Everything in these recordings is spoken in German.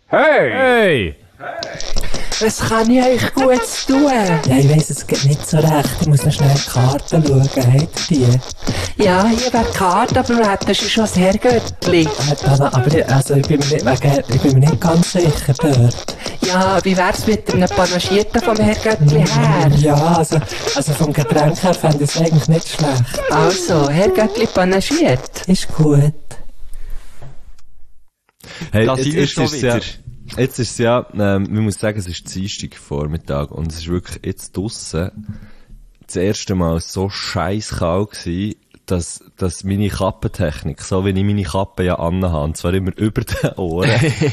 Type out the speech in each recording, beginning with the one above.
Hey! Hey! Was kann ich euch Gutes tun? Ja, ich weiss, es geht nicht so recht. Ich muss noch schnell die Karten schauen. Habt ihr die? Ja, hier wäre die Karte, aber du hättest schon das Herrgöttli. Aber ich bin mir nicht ganz sicher dort. Ja, wie wär's mit einem Panagierten vom Herrgöttli her? Ja, also vom Getränk her fände ich es eigentlich nicht schlecht. Also, Herrgöttli panagiert. Ist gut. Hey, Das ist schon wieder. Jetzt ist es ja, man muss sagen, es ist Dienstag Vormittag und es ist wirklich jetzt draussen das erste Mal so scheiß kalt gewesen, dass meine Kappentechnik, so wie ich meine Kappe ja anhabe, und zwar immer über den Ohren,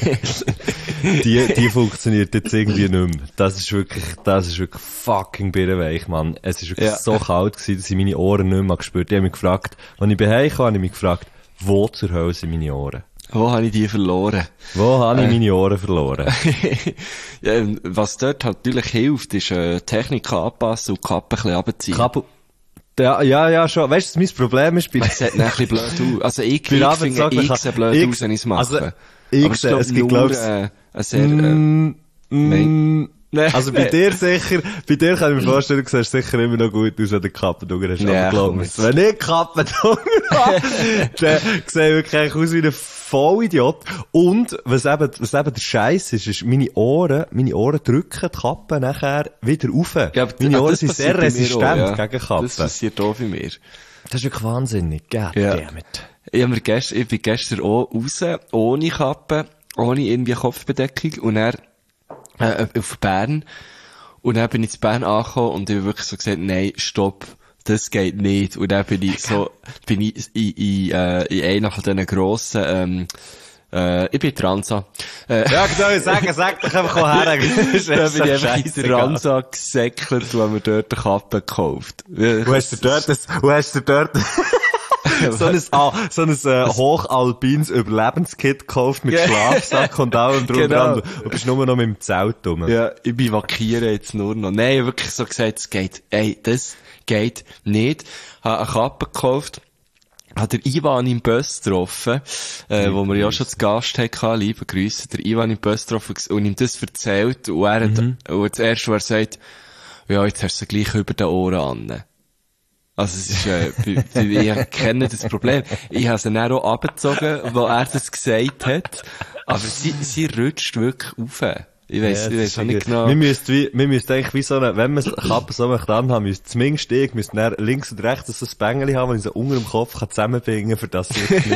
die funktioniert jetzt irgendwie nicht mehr. Das ist wirklich fucking birrenweich, Mann. Es ist wirklich so kalt gewesen, dass ich meine Ohren nicht mehr gespürt habe. Ich habe mich gefragt, als ich heimkam, habe ich mich gefragt, wo zur Hölle sind meine Ohren? Wo habe ich die verloren? Wo habe ich meine Ohren verloren? Ja, was dort halt natürlich hilft, ist Technik anpassen und die Kappe ein bisschen runterziehen. Ja, schon. Weißt du, was mein Problem ist? Es sieht ein bisschen blöd aus. Also ich finde, ich sehe blöd aus, wenn ich es mache. Also, aber es gibt, glaube ich, ein sehr, Also bei dir kann ich mir vorstellen, du siehst sicher immer noch gut aus, wenn du Kappendunger hast. Ja, aber glaub mir, wenn ich Kappendunger habe, dann sehe ich wirklich aus wie ein Vollidiot. Und, was eben der Scheiß ist meine Ohren drücken die Kappe nachher wieder rauf. Ja, meine Ohren sind sehr resistent gegen Kappen. Das passiert auch bei mir. Das ist wirklich wahnsinnig, goddammit. Ich bin gestern auch raus, ohne Kappe, ohne irgendwie Kopfbedeckung, und dann auf Bern. Und dann bin ich zu Bern angekommen und ich habe wirklich so gesagt, nein, stopp, das geht nicht. Und dann bin ich in einer von diesen grossen, ich bin Transa. Ja, genau, sag doch einfach her. Dann bin ich einfach in Transa gesäckelt und haben mir dort eine Kappe gekauft. Wo hast du dort so ein hochalpines Überlebenskit gekauft mit Schlafsack und allem drum dran. Du bist nur noch mit dem Zelt rum. Ja, ich bivakiere jetzt nur noch. Nein, ich habe wirklich so gesagt, das geht nicht. Habe eine Kappe gekauft. Hat der Ivan im Bus getroffen, wo wir ja schon zu Gast hatten, liebe Grüße, der Ivan im Bus getroffen und ihm das erzählt, und er hat, und das erste, was er sagt, ja, jetzt hast du gleich über den Ohren an. Also es ist, ich kenne das Problem. Ich habe sie dann auch abgezogen, wo er das gesagt hat, aber sie rutscht wirklich rauf. Ich weiss auch nicht genau. Wir müssten eigentlich wie so eine, wenn man Kappe so möchte anhaben, müsste zumindest ich, müsste dann links und rechts so ein Bängeli haben, wenn ich so unter dem Kopf zusammenbinden kann, für das ich nicht,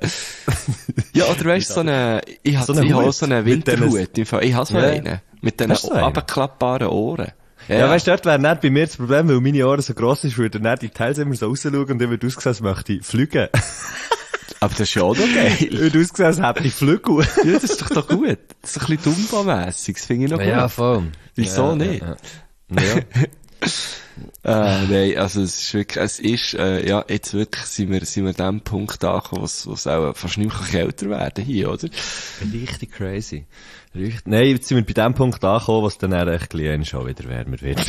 Ja, oder weißt du, ich habe so einen Winterhut, im Fall. Ich habe so einen. Mit diesen abgeklappbaren Ohren. Ja, weißt du, dort wäre nicht bei mir das Problem, weil meine Ohren so gross ist, würde dann die Teils immer so rausschauen und ich würde aussehen, als möchte ich fliegen. Aber das ist ja auch noch geil. Ich würde aussehen, als hätte ich Flügel. Ja, das ist doch gut. Das ist ein bisschen Dumba-mässig, das finde ich noch gut. Ja, voll. Wieso nicht? Ja. Nein, also es ist jetzt wirklich sind wir an dem Punkt angekommen, wo es auch fast nicht mehr kälter werden hier, oder? Richtig crazy. Nein, jetzt sind wir bei dem Punkt angekommen, was dann echt gleich schon wieder wärmer wird.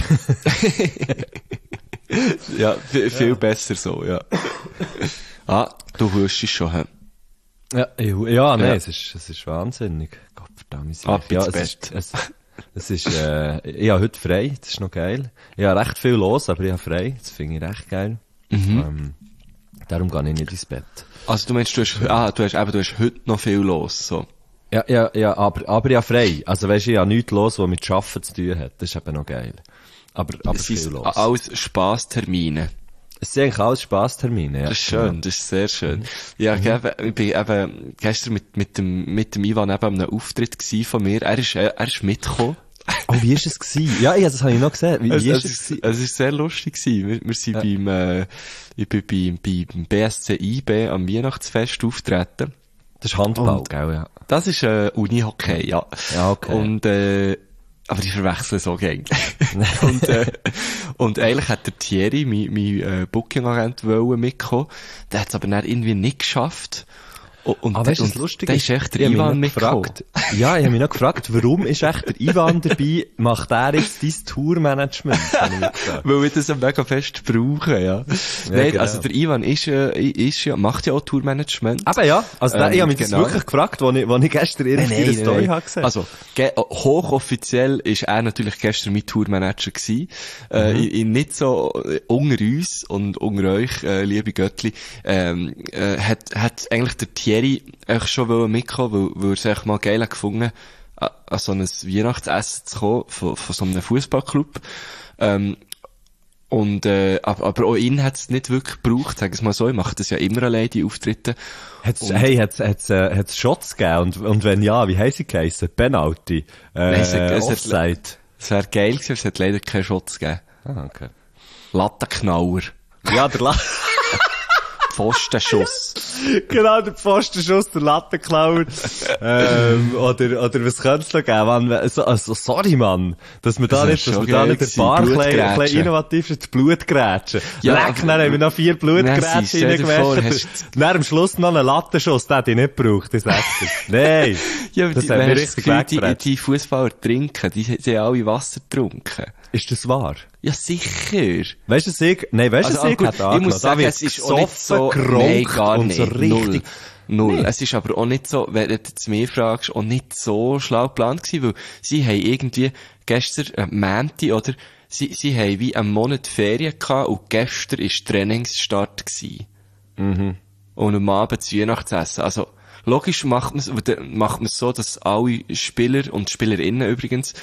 Ja, viel besser so, ja. Du hustest schon, hä? Nein, es ist wahnsinnig. Gottverdammt. Ab ins Bett. Es ist, ich habe heute frei, das ist noch geil. Ich habe recht viel los, aber ich habe frei, das finde ich recht geil. Darum gehe ich nicht ins Bett. Also du meinst, du hast heute noch viel los, so. Ja, aber ich habe frei. Also weisst du, ich habe nichts los, was mit Arbeiten zu tun hat. Das ist eben noch geil. Aber viel los. Alles Spaßtermine. Es sind eigentlich alles Spaßtermine, ja. Das ist schön, das ist sehr schön. Ja, ich bin eben gestern mit dem Ivan eben an einem Auftritt von mir. Er ist mitgekommen. Oh, wie ist es gewesen? Ja, das habe ich noch gesehen. Wie ist es gewesen? Es ist sehr lustig gewesen. Wir sind ich bin beim BSC IB am Weihnachtsfest auftreten. Das ist Handball, gell, ja. Das ist, Unihockey, ja. Ja, okay. Und, aber die verwechseln so gängig. Und eigentlich hat der Thierry, mein Booking-Agent, mitkommen. Der hat es aber dann irgendwie nicht geschafft. Aber weißt du, das Lustige ist? Da ist echt der Ivan mitgekommen. Ja, ich habe mich noch gefragt, warum ist echt der Ivan dabei? Macht er jetzt dein Tourmanagement? Weil wir das mega fest brauchen, ja. Nein, genau. also der Ivan macht ja auch Tourmanagement. Aber ja, also ich habe mich das genau. wirklich gefragt, als ich gestern irgendwie Story habe gesehen. Also, hochoffiziell ist er natürlich gestern mein Tourmanager gewesen. Nicht so unter uns und unter euch, liebe Göttli, hat eigentlich der Thierry eigentlich schon mitkommen, weil er es echt mal geil hat gefunden, an so ein Weihnachtsessen zu kommen, von so einem Fußballclub. Aber auch ihn hat es nicht wirklich gebraucht, sag ich mal so. Ich mache das ja immer alleine, die Auftritte. Hat's Shots gegeben? Und wenn ja, wie heisst sie geheissen? Penalty? Offside? Es wäre geil gewesen, es hat leider keine Shots gegeben. Ah, okay. Lattenknauer. Ja, der Pfostenschuss. Genau, der Pfostenschuss, der Lattenklauer. Oder was könnte es noch geben? Mann, also, sorry, Mann, dass wir da nicht ein paar kleine innovativ sind, Blutgrätschen. Ja, Leck, dann haben wir noch 4 Blutgrätschen reingeworfen. Dann am Schluss noch einen Lattenschuss, den hätte ich nicht gebraucht, das sagst du. Nein. Ja, das hat mir richtig weggebracht. Die Fußballer trinken, die haben alle Wasser getrunken. Ist das wahr? Ja, sicher. Weißt du, ich muss sagen, es ist auch nicht so, nein, gar nicht. So richtig. Null. Nee. Es ist aber auch nicht so, wenn du jetzt mich fragst, auch nicht so schlau geplant gewesen, weil sie haben irgendwie gestern, Mänti, oder, sie haben wie einen Monat Ferien gehabt und gestern ist Trainingsstart gewesen. Mhm. Und am Abend das Weihnachtsessen. Also, logisch macht man es so, dass alle Spieler und Spielerinnen übrigens,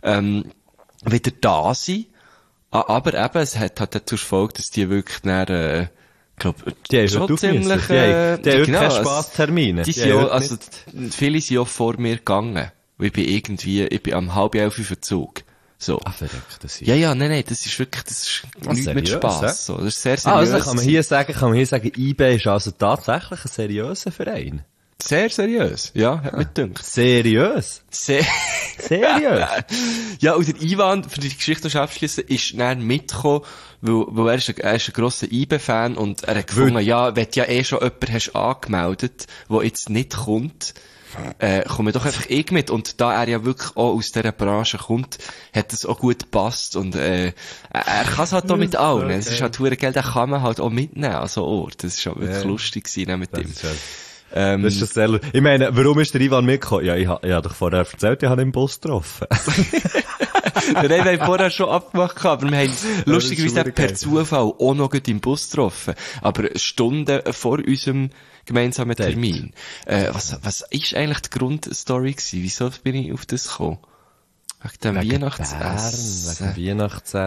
wieder da sind. Aber eben, es hat dazu Folge, dass die wirklich dann, die haben schon ziemlich, die haben keine Spasstermine. Viele sind auch vor mir gegangen. Ich bin am 10:30 Verzug. So. Ah, verrückt, das ist. Ja, nein, das ist wirklich, das ist nichts mit Spass. So. Das ist sehr seriös. Also kann man hier sagen, IB ist also tatsächlich ein seriöser Verein. Sehr seriös, ja, hat mich gedacht. Seriös? Seriös? Ja, und der Ivan, für die Geschichte noch abschließen, ist dann mitgekommen, weil er ist ein grosser IB-Fan und er hat gefunden, ja, wenn du ja schon jemanden hast angemeldet, der jetzt nicht kommt, komme doch einfach mit. Und da er ja wirklich auch aus dieser Branche kommt, hat es auch gut gepasst und er kann es halt auch mit allen. Es ist halt verdammt Geld, den kann man halt auch mitnehmen an so Ort. Das ist auch wirklich lustig gewesen mit ihm. Das ist das sehr, ich meine, warum ist der Ivan mitgekommen? Ja, ich hab doch vorher erzählt, ich habe ihn im Bus getroffen. Nein, wir haben vorher schon abgemacht, aber wir haben lustigerweise per Zufall auch noch gut im Bus getroffen. Aber Stunden vor unserem gemeinsamen Termin. Was ist eigentlich die Grundstory gewesen? Wieso bin ich auf das gekommen? Wegen dem Weihnachtsessen. Wegen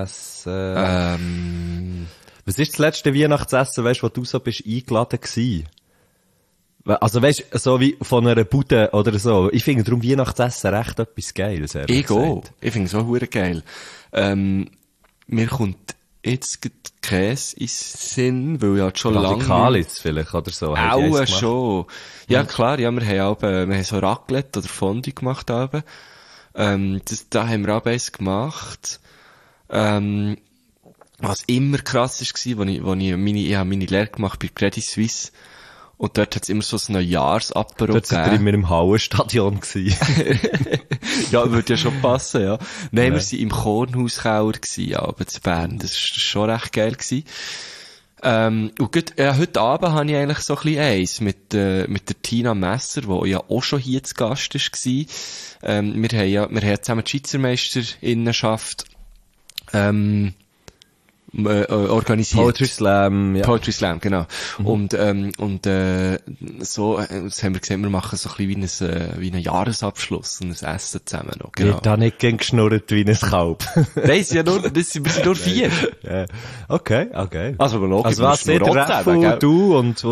Weihnachtsessen. Was ist das letzte Weihnachtsessen, weißt du, wo du so bist eingeladen gewesen? Also weisst, so wie von einer Bude oder so. Ich finde darum Weihnachtsessen recht etwas Geiles. Ich auch. Ich finde es auch verdammt geil. Mir kommt jetzt Käse ins Sinn, weil ja schon lange... Radikalitz vielleicht oder so. Auch schon. Ja, klar, ja, wir haben so Raclette oder Fondue gemacht. Da haben wir auch eins gemacht. Was immer krass war, ich habe meine Lehre gemacht bei Credit Suisse. Und dort hat's immer so ein Neujahrsapero gegeben. Dort sind wir immer im Hallenstadion gewesen. Ja, würde ja schon passen, ja. Nein, wir sind im Kornhauskeller gewesen, aber zu Bern. Das ist schon recht geil gewesen. Und gut, heute Abend habe ich eigentlich so ein bisschen eins mit der Tina Messer, die ja auch schon hier zu Gast war. Wir haben zusammen die Schweizermeisterinnenschaft, organisiert. Poetry Slam, ja. Poetry Slam, genau. Und so, das haben wir gesehen, wir machen so ein bisschen wie einen Jahresabschluss und ein Essen zusammen noch, genau. Wird da nicht gern geschnurrt wie ein Kalb. Nein, wir sind nur 4. Ja. Okay. Also, logisch. Also, was seht ihr, Raffu, du und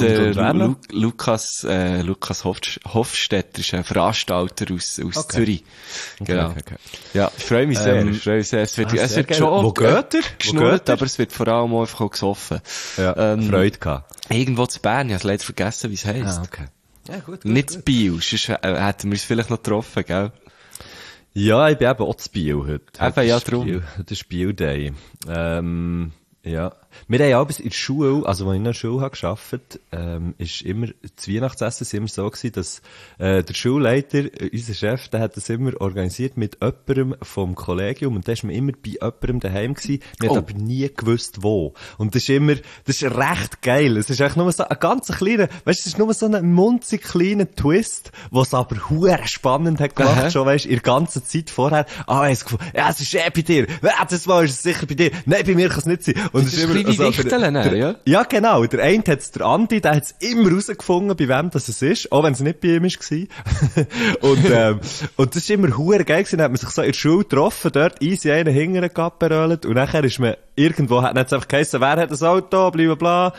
Lukas Hofstetter ist ein Veranstalter aus Zürich. Genau. Okay. Ja, ich freue mich sehr. Es wird schon. Wo geht ihr? Geschnurrt, aber es wird vor allem auch einfach auch gesoffen. Ja, Freude gehabt. Irgendwo zu Bern, ich habe leider vergessen, wie es heisst. Ah, okay. Ja, gut. Nicht zu Biel, sonst hätten wir es vielleicht noch getroffen, gell? Ja, ich bin eben auch zu Biel heute. Eben, ja, drum. Das ist Biel Day. Ja. Wir haben auch bis in der Schule, also als ich in der Schule habe gearbeitet, ist immer, das Weihnachtsessen ist immer so gewesen, dass, der Schulleiter, unser Chef, der hat das immer organisiert mit jemandem vom Kollegium und da ist man immer bei jemandem daheim gewesen. Wir haben aber nie gewusst, wo. Und das ist recht geil. Es ist eigentlich nur so ein ganz kleiner, weißt du, es ist nur so ein munzig kleiner Twist, was aber hure spannend hat gemacht, schon, weißt du, in der ganzen Zeit vorher. Es ist bei dir. Das Mal ist es sicher bei dir. Nein, bei mir kann es nicht sein. Und es ist immer, ja? Ja, genau. Der eine hat's, der Andi, der hat's immer rausgefunden, bei wem das es ist, auch wenn es nicht bei ihm war. Und das ist immer hure geil gewesen. Dann hat man sich so in der Schule getroffen, dort easy einen hingern geapperölt und nachher ist man irgendwo, hat es einfach geheißen, wer hat das Auto, blablabla,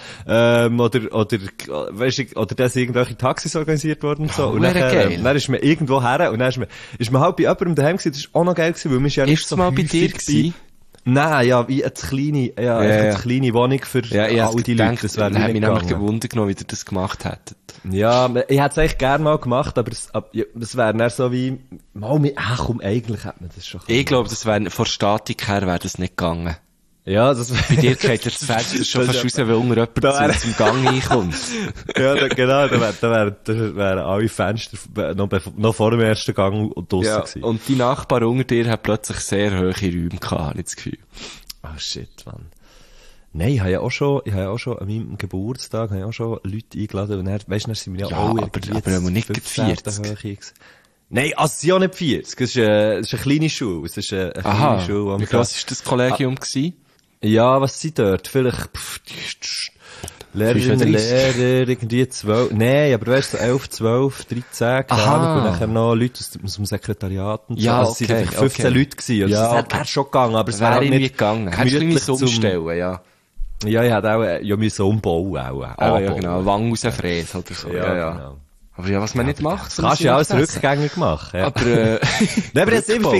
oder das irgendwelche Taxis organisiert worden und so. Und dann ist man irgendwo her und dann ist man halt bei jemandem daheim gewesen. Das ist auch noch geil gewesen, weil man ist ja nicht so mal bei dir gewesen? Nein, ja, wie eine kleine Wohnung für all die Leute. Das wäre nicht mich nämlich gewundert genommen, wie ihr das gemacht hättet. Ja, ich hätte es eigentlich gerne mal gemacht, aber das wäre dann so wie, eigentlich hätte man das schon. Ich glaube, das wäre, von Statik her wäre das nicht gegangen. Ja, das bei dir geht das Fenster schon fast raus, weil unter jemand zum Gang reinkommt. Ja, genau, da wären alle Fenster noch vor dem ersten Gang draussen gewesen. Und die Nachbar unter dir hat plötzlich sehr hohe Räume gehabt, habe ich das Gefühl. Oh shit, Mann. Nein, ich habe ja auch schon an meinem Geburtstag, Leute eingeladen, und dann, weißt du, dann sind wir ja auch irgendwie aber nicht 40. Nein, also sie auch nicht 40. Es ist eine kleine Schule. Es ist eine kleine Schule. Wie gross war das Kollegium gewesen? Ja, was sind dort? Vielleicht, Lehrerinnen, Lehrer, irgendwie 12, nein, aber weißt du, so 11, 12, 13, keine Ahnung, und nachher noch Leute aus dem Sekretariat und so. Ja, also es sind 15 Leute gewesen. Also ja, das wäre schon gegangen, aber es wäre halt irgendwie nicht gegangen. Hättest du irgendwie umstellen, ja. Ja, ich hätte auch, müssen umbauen auch. Ja, genau. Wang rausfräsen oder so. Ja. Genau. Aber ja, was man nicht macht. Das kannst du ja alles rückgängig machen, ja. Aber, nein, aber jetzt, ich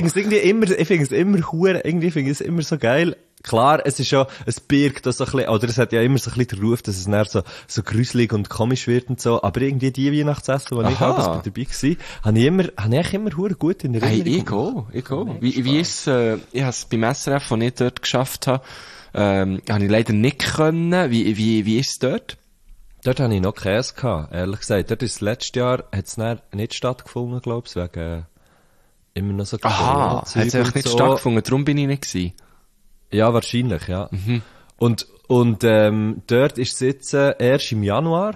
finde es immer so geil. Klar, es ist ja, es birgt da so ein bisschen, oder es hat ja immer so ein bisschen den Ruf, dass es dann so gruselig und komisch wird und so, aber irgendwie die Weihnachtsessen, wo ich halt dabei war, habe ich eigentlich immer hure gut in Erinnerung. Hey, ich auch. Wie ist ich habe es beim SRF, wo ich dort geschafft habe, habe ich leider nicht können. Wie ist es dort? Dort habe ich noch Käse gehabt, ehrlich gesagt. Dort ist das letzte Jahr, hat es nicht stattgefunden, glaub ich, wegen immer noch so hat es einfach nicht stattgefunden, darum bin ich nicht gewesen. Ja, wahrscheinlich, ja. Mhm. Und dort ist es jetzt erst im Januar.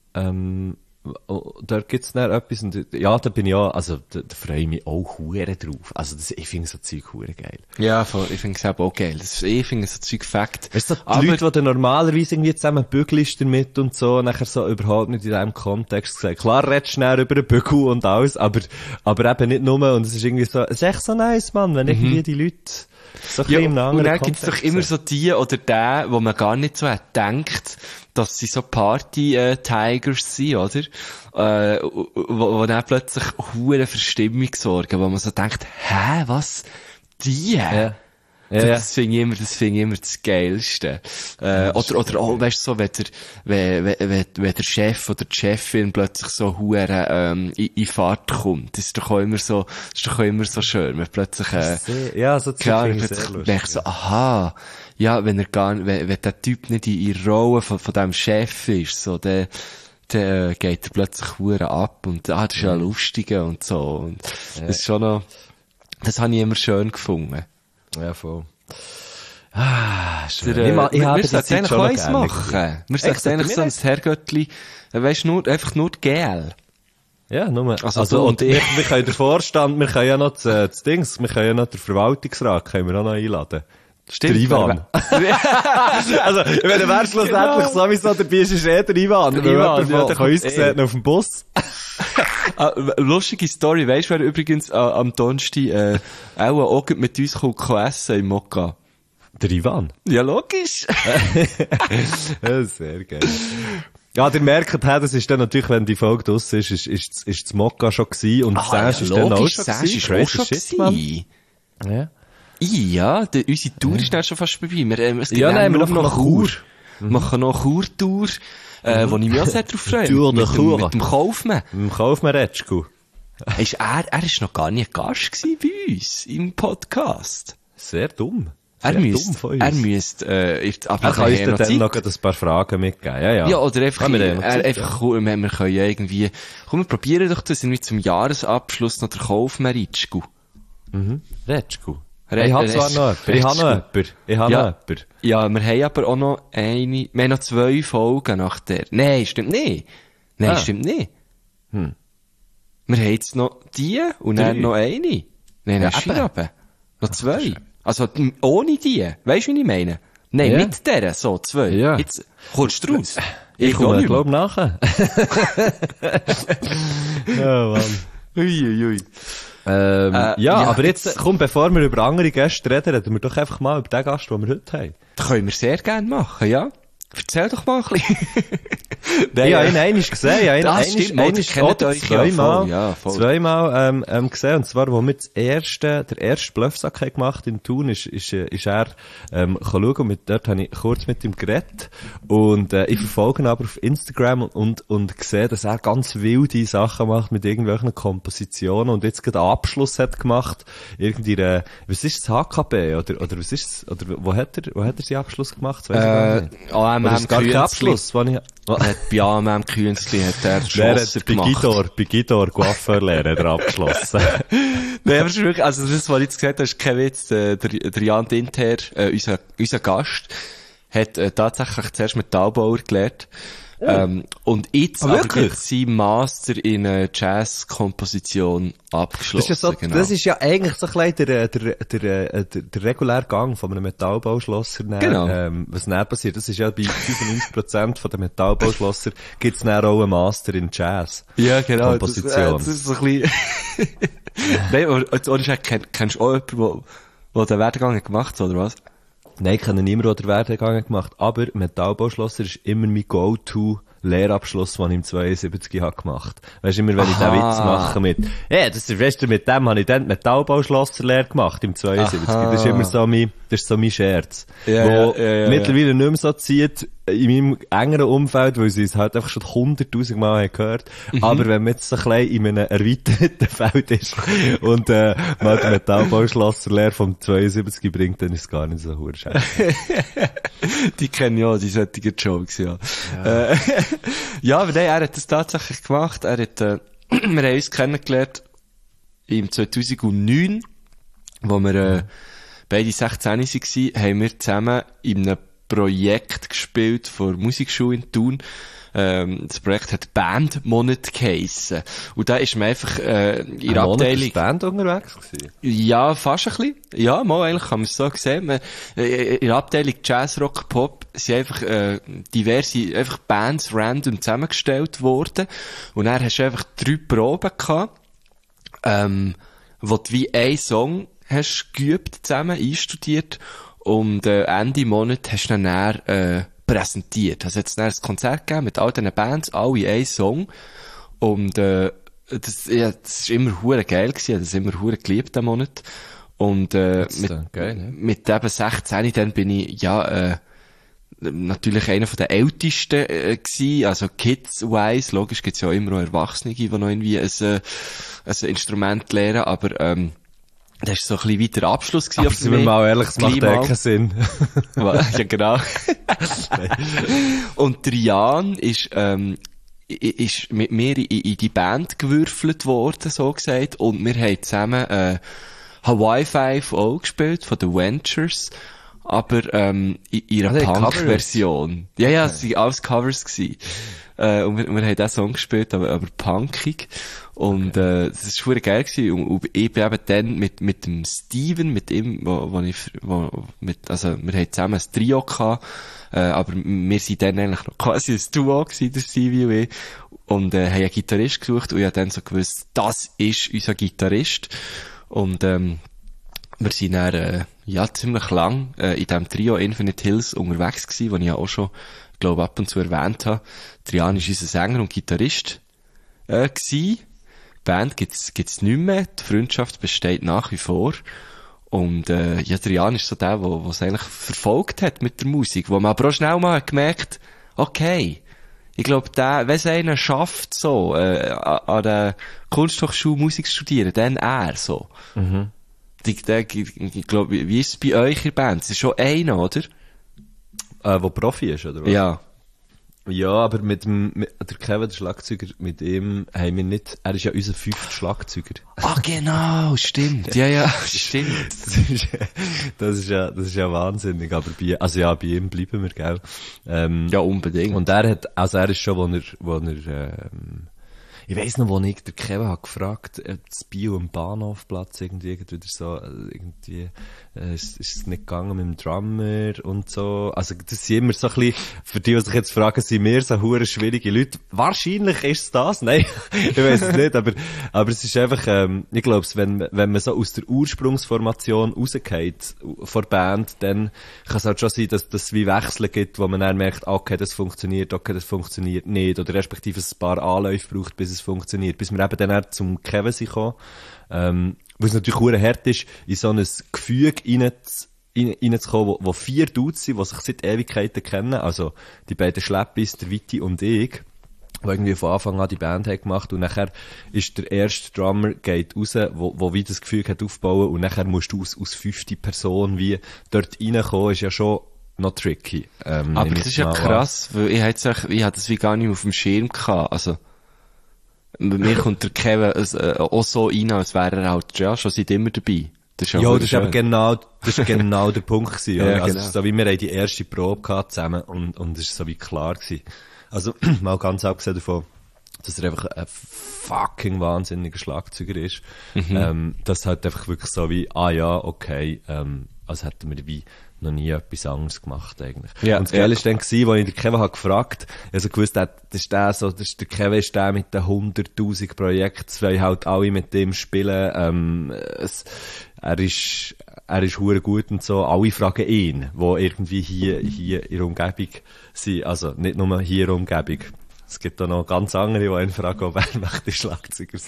Dort gibt's dann etwas und ja, da bin ich auch, also da freue ich mich auch hure drauf. Also ich finde so Zeug hure geil. Ja, ich finde es auch geil. Ich finde so Zeug Fakt. Weißt du, die Leute, die normalerweise irgendwie zusammen bügelst damit und so, nachher so überhaupt nicht in diesem Kontext gesagt. Klar redest du schnell über den Bügel und alles, aber eben nicht nur, und es ist irgendwie so, es ist echt so nice, Mann, wenn irgendwie die Leute so ein bisschen im anderen und dann gibt's doch immer so die oder den, wo man gar nicht so hat gedacht, dass sie so Party-Tigers sind, oder? Wo dann plötzlich hure Verstimmung sorgen, wo man so denkt, was? Die? Ja. Das finde ich immer das Geilste. Oder auch, weißt du, so, wenn der Chef oder die Chefin plötzlich so hure, in Fahrt kommt. Das ist doch auch immer so schön, wenn plötzlich, so plötzlich so, aha, ja, wenn der Typ nicht in der Rolle von dem Chef ist, so, dann geht er plötzlich hure ab und, das ist ja lustig und so. Und das ist schon noch, das habe ich immer schön gefunden. Ja, voll. Schön. Wir sollten eigentlich auch eins machen. Wir sollten eigentlich so ein Herrgöttli, weisst du, einfach nur GL. Ja, nur. Also und wir können den Vorstand, wir können ja noch das Dings, wir können ja noch den Verwaltungsrat, können wir auch noch einladen. Stimmt. Der Ivan. Also, wenn der wärst schlussendlich sowieso dabei ist der Ivan. Der Ivan, der kann uns sehen auf dem Bus. Lustige Story, weisst du, wer übrigens am Donnerstag auch mit uns essen im Mokka? Der Ivan? Ja, logisch. Ja, sehr geil. Ja, ihr merkt, das ist dann natürlich, wenn die Folge draussen ist das Mokka schon gewesen und das ist dann auch schon gewesen. Crazy Shit, Mann. Ja. Ja, unsere Tour ist dann schon fast vorbei. Es gibt wir noch Chur. Wir machen noch Chur-Tour, wo ich mich auch sehr drauf freue. Mit dem Kaufmann. Mit dem Kaufmann Retschku. Er ist noch gar nicht Gast gewesen bei uns im Podcast. Sehr dumm. Er dumm müsste, aber er kann uns dann noch ein paar Fragen mitgeben. Ja. Ja, oder einfach, wir können ja irgendwie, komm, wir probieren doch das irgendwie zum Jahresabschluss noch der Kauf Meritschku. Retschku. Ich habe zwar noch jemanden. Ja, wir haben aber auch noch wir haben noch 2 Folgen nach der. Nein, stimmt nicht. Stimmt nicht. Wir haben jetzt noch die und dann noch eine. Nein, das ist aber. Noch 2. Also, ohne die. Weisst du, wie ich meine? Nein, mit der, so, 2. Ja. Jetzt, kommst du raus? Ich komme, glaub, nachher. Ja, Mann. Uiuiui. Aber jetzt, komm, bevor wir über andere Gäste reden wir doch einfach mal über den Gast, den wir heute haben. Das können wir sehr gerne machen, ja. Erzähl doch mal ein bisschen. Ich habe ihn einmal gesehen. Zweimal gesehen. Und zwar, wo wir der erste Bluffsack haben gemacht in Thun, ist er, schauen. Und dort habe ich kurz mit ihm geredet. Und, ich verfolge ihn aber auf Instagram und sehe, dass er ganz wilde Sachen macht mit irgendwelchen Kompositionen und jetzt gerade einen Abschluss hat gemacht. Was ist das, HKB? Oder was ist es? Oder wo hat er seinen Abschluss gemacht? AMM Abschluss, bei AMM Künstli hat er Schlosser gemacht. Bei Gidor Coiffeur-Lehre hat er abgeschlossen. Nein, aber wirklich, also das, was ich jetzt gesagt habe, ist kein Witz. Der Jan Dinter, unser Gast, hat tatsächlich zuerst Metallbauer gelernt. Und jetzt aber sein Master in Jazz-Komposition abgeschlossen. Das ist ja eigentlich so ein bisschen der reguläre Gang von einem Metallbauschlosser. Genau. Was dann passiert, das ist ja bei 95% der Metallbauschlosser gibt's dann auch einen Master in Jazz. Ja, genau. Komposition. Das ist so ein bisschen... Nein, kennst du auch jemanden, der den Werdegang gemacht hat, oder was? Nein, ich kenne niemanden, der den Werdegang gemacht, aber Metallbauschlosser ist immer mein Go-To-Lehrabschluss, den ich im 72 habe gemacht. Weisst du, immer wenn ich den Witz mache mit, das ist, weißt du, mit dem habe ich dann die Metallbauschlosser-Lehre gemacht im 72. Aha. Das ist immer so mein Scherz. Ja, mittlerweile nicht mehr so zieht, in meinem engeren Umfeld, weil sie es halt einfach schon 100.000 Mal haben gehört. Aber wenn man jetzt so ein bisschen in einem erweiterten Feld ist und mal die Metallbauschlosserlehre vom 72 bringt, dann ist es gar nicht so scheiße. Die kennen ja die solchen Jokes, ja. Ja, aber nein, er hat das tatsächlich gemacht. Wir haben uns kennengelernt im 2009, wo wir beide 16 waren, haben wir zusammen in einem Projekt gespielt vor Musikschule in Thun. Das Projekt hat Bandmonat geheissen. Und da ist man einfach, in der Abteilung... Band unterwegs gewesen? Ja, fast ein bisschen. Ja, mal eigentlich kann man es so sehen. In der Abteilung Jazz, Rock, Pop sind einfach, diverse, einfach Bands random zusammengestellt worden. Und dann hast du einfach 3 Proben gehabt, wo du wie einen Song hast geübt zusammen, einstudiert. Und Ende Monat hast du dann präsentiert. Also jetzt ein Konzert gegeben mit all diesen Bands, alle einen Song. Und das ist immer hure geil gewesen, das immer hure geliebt, den Monat. Und mit eben 16 dann bin ich natürlich einer von den Ältesten gewesen, also Kids-wise. Logisch gibt's ja immer noch Erwachsene, die noch irgendwie ein Instrument lernen, aber das war so ein bisschen weiter Abschluss gewesen. Aber sind wir mal ehrlich, es macht keinen Sinn. Ja, genau. Und der Jan ist mit mir in die Band gewürfelt worden, so gesagt. Und wir haben zusammen, Hawaii 5 auch gespielt, von den Ventures. Aber, in ihrer Punk-Version. Ja, es waren alles Covers gewesen. Und wir haben diesen Song gespielt, aber punkig. Und, das ist schon geil gewesen. Und ich bin eben dann mit dem Steven, mit ihm, also, wir haben zusammen ein Trio gehabt, aber wir sind dann eigentlich noch quasi ein Duo gewesen, der Stevie und ich. Und, haben einen Gitarrist gesucht und ich habe dann so gewusst, das ist unser Gitarrist. Und, wir sind dann, ziemlich lang, in dem Trio Infinite Hills unterwegs gewesen, was ich ja auch schon, glaube ab und zu erwähnt habe. Trian ist unser Sänger und Gitarrist, gewesen. Die Band gibt's nicht mehr. Die Freundschaft besteht nach wie vor. Und, Trian ist so der, der es eigentlich verfolgt hat mit der Musik, wo man aber auch schnell mal gemerkt, okay, ich glaube, wenn es einer schafft, so, an der Kunsthochschule Musik zu studieren, dann er, so. Mhm. Ich glaube, wie ist es bei euch in der Band? Es ist schon einer, oder? Wo Profi ist, oder was? Ja. Ja, aber der Kevin, der Schlagzeuger, mit ihm haben wir nicht, er ist ja unser 5. Schlagzeuger. Ah, genau, stimmt. Ja, stimmt. Das ist ja wahnsinnig, aber bei ihm bleiben wir, gell? Ja, unbedingt. Und er ist schon, ich weiss noch, wo ich der Kevin hat gefragt, das Bio am Bahnhofplatz irgendwie so, ist es nicht gegangen mit dem Drummer und so. Also, das sind immer so ein bisschen, für die sich jetzt fragen, sind wir so hure schwierige Leute? Wahrscheinlich ist es das, nein, ich weiss es nicht, aber es ist einfach, ich glaube, wenn man so aus der Ursprungsformation rausgeht, vor der Band, dann kann es halt schon sein, dass es wie Wechsel gibt, wo man dann merkt, okay, das funktioniert nicht, oder respektive es ein paar Anläufe braucht, bis es funktioniert, bis wir eben dann auch zum Kevin sind gekommen, weil es natürlich hure hart ist, in so ein Gefüge reinzukommen, wo 4 Dudes sind, die sich seit Ewigkeiten kennen, also die beiden Schleppis, der Witti und ich, die irgendwie von Anfang an die Band haben gemacht, und nachher ist der erste Drummer geht raus, wo wie das Gefühl hat aufbauen, und nachher musst du aus 5. Person wie dort reinkommen, ist ja schon noch tricky. Aber das ist ja krass, weil ich hatte das wie gar nicht mehr auf dem Schirm gehabt, also bei mir kommt der Kevin auch so rein, als wäre er halt ja schon seit immer dabei. Das ist ja, das ist aber genau der Punkt gewesen. Ja, also, genau. so wie wir haben die erste Probe gehabt zusammen, und es ist so wie klar gewesen. Also, mal ganz abgesehen davon, dass er einfach ein fucking wahnsinniger Schlagzeuger ist, das halt einfach wirklich so wie, okay, als hätten wir wie noch nie etwas anderes gemacht, eigentlich. Ja, und das Geile ist dann gewesen, als ich den Kevin habe gefragt, also gewusst, der Kevin ist der mit den 100.000 Projekten, es wollen halt alle mit dem spielen, er ist hure gut und so, alle fragen ihn, wo irgendwie hier in der Umgebung sind, also nicht nur hier in der Umgebung. Es gibt auch noch ganz andere, die einen fragen, ob er möchte Schlagzeuger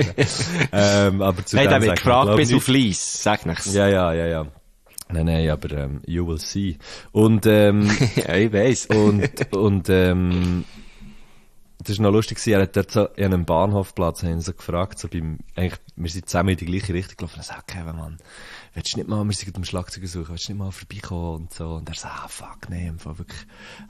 sein. Aber zu hey, dem der wird sagt gefragt man, bis auf Lies, sag nichts. Ja. Nein, aber you will see. Und ja, ich weiss. und das war noch lustig, er hat dort so an einem Bahnhofplatz so gefragt, so eigentlich, wir sind zusammen in die gleiche Richtung gelaufen, und er sagt, Kevin, Mann, willst du nicht mal, wir sind am Schlagzeuger suchen, willst du nicht mal vorbeikommen und so, und er sagt, fuck, nee, im Fall wirklich,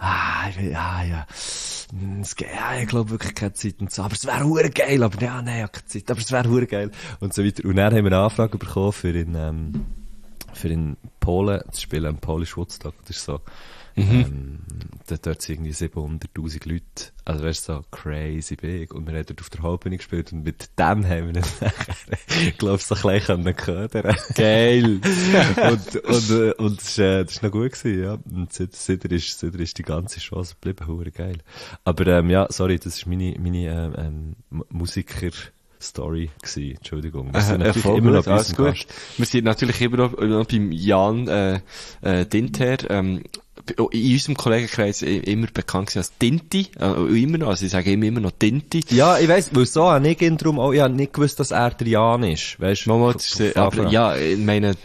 ich glaube wirklich keine Zeit und so, aber es wäre hure geil, aber ja, nein, ich habe keine Zeit, aber es wäre hure geil, und so weiter. Und dann haben wir eine Anfrage bekommen für in Polen zu spielen, im Polish Woodstock. Das ist so, dort sind irgendwie 700.000 Leute. Also das ist so crazy big. Und wir haben dort auf der Hauptbühne gespielt, und mit dem haben wir dann nachher, ich glaube, so klein können ködern. Geil. und das ist noch gut gewesen, ja. Und seitdem ist die ganze Chance geblieben, hure geil. Aber, ja, sorry, das ist meine Musiker-Story gewesen. Entschuldigung. Wir sind natürlich immer noch bei unserem Gast. Wir sind natürlich immer noch beim Jan Dinter, in unserem Kollegenkreis immer bekannt gewesen als Tinti, immer noch, also ich sage immer noch Tinti. Ja, ich weiss, weil so habe ich ihn drum auch, ich habe nicht gewusst, dass er der Jan ist, weisst du? Aber ja, ich meine,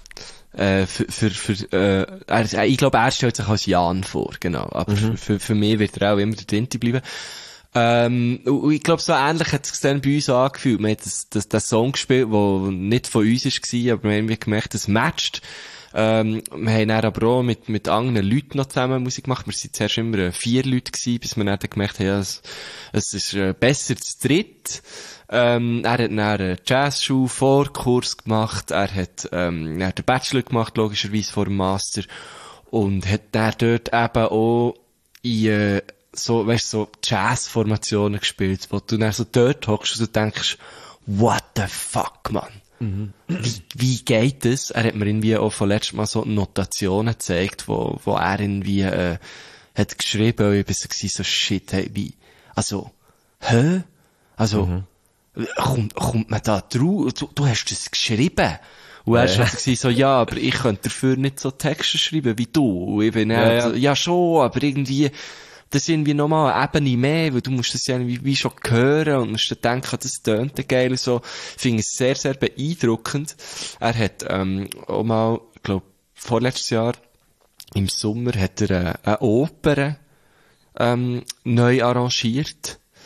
ich glaube, er stellt sich als Jan vor, genau. Aber für mich wird er auch immer der Tinti bleiben. Und ich glaube, so ähnlich hat es dann bei uns angefühlt. Wir haben das Song gespielt, der nicht von uns war, aber wir haben irgendwie gemerkt, es matcht. Wir haben dann aber auch mit anderen Leuten noch zusammen Musik gemacht. Wir sind zuerst immer 4 Leute gewesen, bis wir dann gemerkt haben, ja, es ist besser zu dritt. Er hat dann einen Jazzschul-Vorkurs gemacht. Er hat den Bachelor gemacht, logischerweise vor dem Master. Und hat dann dort eben auch in so Jazz-Formationen gespielt, wo du dann so dort hockst und du denkst, what the fuck, man? Wie geht das? Er hat mir irgendwie auch von letztem Mal so Notationen gezeigt, wo er irgendwie, hat geschrieben, und ich bin so shit, hey, wie? Also, hä? Also, kommt man da drauf? Du hast das geschrieben? Und er war so, ja, aber ich könnte dafür nicht so Texte schreiben wie du. Und ich bin ja schon, aber irgendwie, das ist irgendwie nochmal eine Ebene mehr, weil du musst das ja wie schon hören und musst dann denken, das tönt geil. So, ich finde es sehr, sehr beeindruckend. Er hat, auch mal, ich glaube, vorletztes Jahr, im Sommer, hat er eine Oper, neu arrangiert.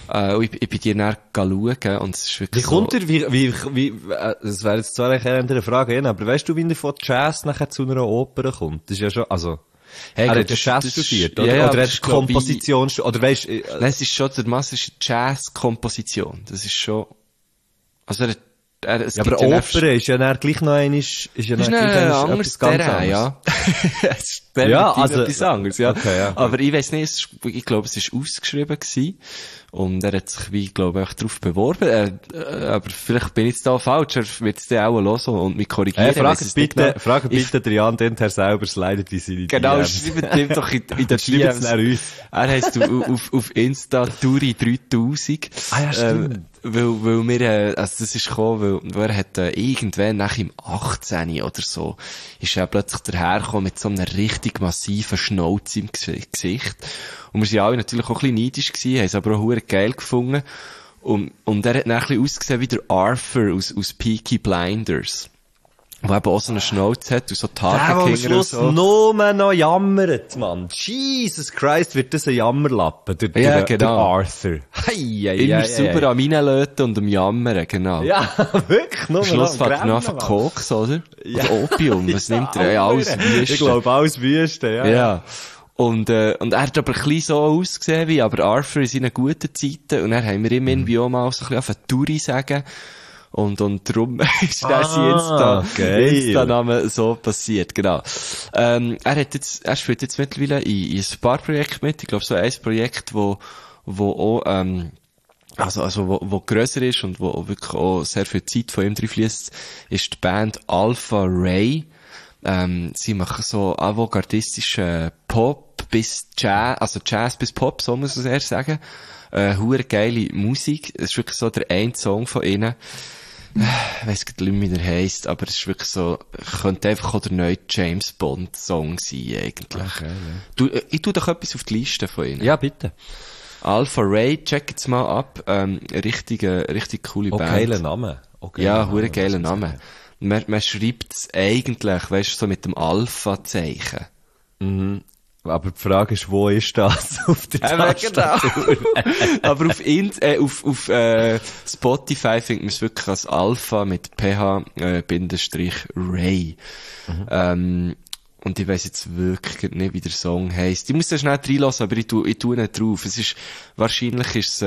Und ich bin dir dann schauen und es ist wirklich Wie kommt er, das wäre jetzt zwar eine andere Frage, aber weißt du, wie er von Jazz nachher zu einer Oper kommt? Das ist ja schon, also, Hey, er gut, hat ja Jazz studiert, oder? Ja, Oder aber er das hat ist, glaub Komposition studiert, oder weisst, Nein, es ist schon, der Master ist eine Jazz-Komposition. Das ist schon, also es ja, gibt aber ja Oper ist ja dann gleich noch einmal, ist ja Das dann ist gleich ein einmal anderes etwas ganz Terrain, anderes. ja. Es ist definitiv Ja, also- etwas anderes, ja. Okay, ja. Aber ich weiss nicht, ich glaube, es ist ausgeschrieben gewesen. Und er hat sich, wie, ich glaube, auch darauf beworben. Aber vielleicht bin ich jetzt da falsch. Er wird es dann auch hören und mich korrigieren. Frag bitte den Jan Denter selber, slidet in seine Genau, DMs. schreibt ihm doch in den Schreibt es DMs. nach uns. Er heisst auf Insta Turi3000. Ah ja, stimmt. Weil wir, also das ist gekommen, weil er hat irgendwann nach im 18 oder so, ist er plötzlich dahergekommen mit so einem richtig massiven Schnauz im Gesicht. Und wir sind alle natürlich auch ein bisschen neidisch gewesen, haben es aber auch verdammt geil gefunden. Und er hat dann ein bisschen ausgesehen wie der Arthur aus Peaky Blinders. Der eben auch so einen Schnauz hat und so Der, der am Tatenkinger und Schluss so. nur noch jammert, Mann. Jesus Christ, wird das ein Jammerlappen, Ja, der genau. Arthur. Immer sauber am Reinlöten und am Jammern, genau. Ja, wirklich, nur Am Schluss noch am fängt er noch Gräben, an Koks, oder? Ja. Oder Opium, was nimmt er? Ja, alles Wüste. Ich glaube, alles Wüste, ja. Ja. Und er hat aber ein bisschen so ausgesehen wie aber Arthur in seinen guten Zeiten. Und dann haben wir ihm irgendwie auch mal so ein bisschen auf eine Turi sagen. Und darum ist sein geil. Insta-Name so passiert, genau. Er spielt jetzt mittlerweile in ein paar Projekten mit. Ich glaube, so ein Projekt, wo auch, wo grösser ist und wo auch wirklich auch sehr viel Zeit von ihm drin fließt, ist die Band Alpha Ray. Sie machen so avantgardistischen Pop bis Jazz, also Jazz bis Pop, so muss man es eher sagen. Hure geile Musik. Es ist wirklich so der eine Song von ihnen. Ich weiss nicht, wie der heisst, aber es ist wirklich so, könnte einfach auch der neue James Bond Song sein, eigentlich. Okay, ja. Ich tu doch etwas auf die Liste von ihnen. Ja, bitte. Alpha Ray, check jetzt mal ab. Richtig coole Band. Geiler Name. Ja, hure geiler Name. Man schreibt es eigentlich, weißt du, so mit dem Alpha-Zeichen. Mhm. Aber die Frage ist, wo ist das auf der Tastatur? Aber auf Spotify findet man es wirklich als Alpha mit ph-ray. Und ich weiss jetzt wirklich nicht, wie der Song heisst. Ich muss da schnell reinlassen, aber ich tu nicht drauf. Es ist, wahrscheinlich ist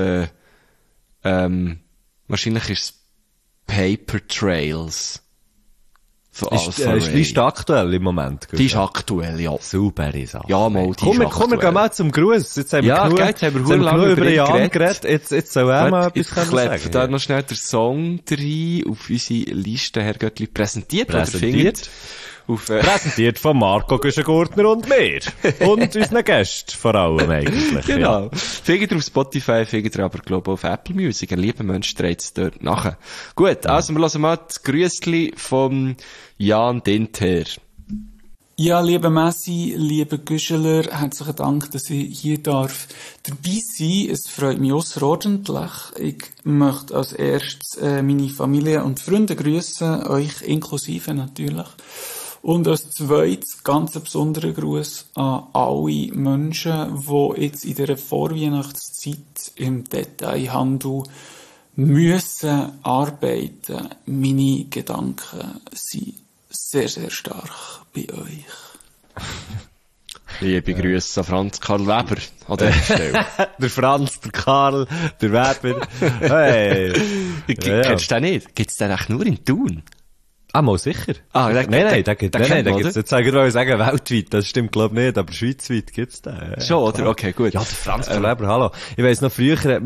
es Paper Trails. Von Alpha Ist Ray. die Liste aktuell im Moment? Die ist aktuell, ja. Super Sache. Ja, mal, die Komm, ist wir aktuell. gehen mal zum Gruß. Jetzt haben wir Ja, genug, jetzt haben wir jetzt haben wir lange genug über über ihn Jan geredet. Jetzt soll er mal Ich etwas klebe sagen. da noch schnell den Song rein auf unsere Liste, Herr Göttli, präsentiert. Präsentiert von Marco Güschengurtner und mir. Und unseren Gästen vor allem eigentlich. Genau. Ja. Findet ihr auf Spotify, findet ihr aber, glaube ich, auf Apple Music. Ein lieber Mensch dreht es dort nachher. Gut, also wir hören mal das Grüßli vom Jan Dinter. Ja, lieber Messi, lieber Güscheler, herzlichen Dank, dass ich hier dabei sein. Es freut mich außerordentlich. Ich möchte als erstes meine Familie und Freunde grüßen, euch inklusive natürlich. Und als zweites ganz einen besonderen Gruß an alle Menschen, die jetzt in dieser Vorweihnachtszeit im Detailhandel müssen arbeiten. Meine Gedanken sind sehr, sehr stark bei euch. Liebe Grüße an Franz Karl Weber an dieser Stelle. Der Franz, der Karl, der Weber. Hey. Kennst du den nicht? Gibt's den echt nur in Thun? Ah, mal sicher. Ah, Nein, da gibt's oder? jetzt wollte sagen, weltweit, das stimmt glaub nicht, aber schweizweit gibt's den. Ja, Schon, oder? klar. Okay, gut. Ja, der Franz Leber, hallo. Ich weiss noch früher,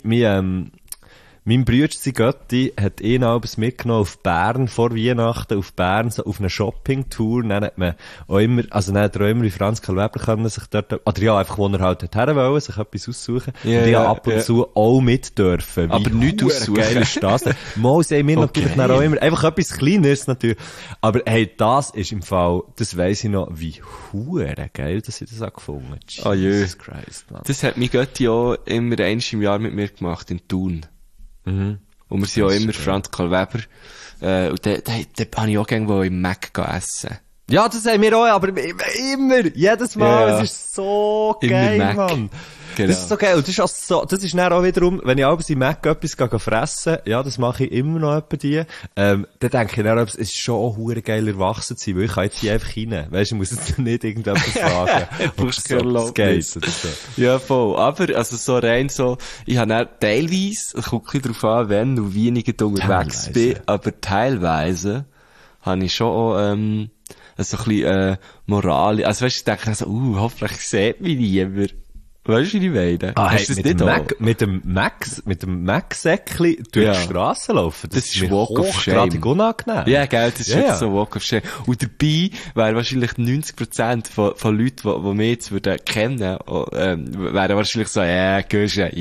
mein Bruder, sein Götti, hat ihn abends mitgenommen auf Bern, vor Weihnachten, auf Bern, so auf eine Shopping-Tour. Dann hat man auch immer, also dann hat er auch immer wie Franz Karl Weber können sich dort, oder ja, einfach, wo er halt her wollte, sich etwas aussuchen. Ja, und ich ja, ab und ja. zu auch mit dürfen. Wie Aber nichts hure aussuchen. geil ist das denn? Mal sehen wir natürlich dann auch immer, einfach etwas Kleineres natürlich. Aber hey, das ist im Fall, das weiss ich noch, wie hure geil, dass ich das auch gefunden habe. Ah, jö. Jesus Christ, Mann. Das hat mein Götti auch immer einmal im Jahr mit mir gemacht, in Thun. Mhm. Und wir sind auch immer Franz Karl Weber. Und da habe ich auch irgendwo im Mac essen. Ja, das haben wir auch, aber immer, jedes Mal, Ja. es ist so Immer geil, Mac. Mann. Genau. Das ist so geil. Und das ist auch so, das ist dann auch wiederum, wenn ich abends im Mac etwas fressen, ja, das mache ich immer noch etwa die, dann denke ich dann, es ist schon auch hure geil erwachsen zu sein, weil ich kann jetzt hier einfach rein. Weisst du, ich muss jetzt nicht irgendetwas fragen. Du brauchst keine Erlaubnis. Ja, voll. Aber, also so rein so, ich habe dann teilweise, es kommt ein bisschen darauf an, wenn und wie ich unterwegs bin, aber teilweise habe ich schon auch, so ein bisschen, Moral, also weisst du, ich denke so, hoffentlich sieht mich niemand. Weißt du, wie ich meine? Ah, hey, das mit dem Mac-Säckli durch die Strasse laufen. Das ist Walk of Shame. Hochgradig unangenehm. Ja, gell, das ist wirklich so Walk of Shame. Und dabei wären wahrscheinlich 90% von Leuten, die mich jetzt würden kennen, wären wahrscheinlich so, Guschen,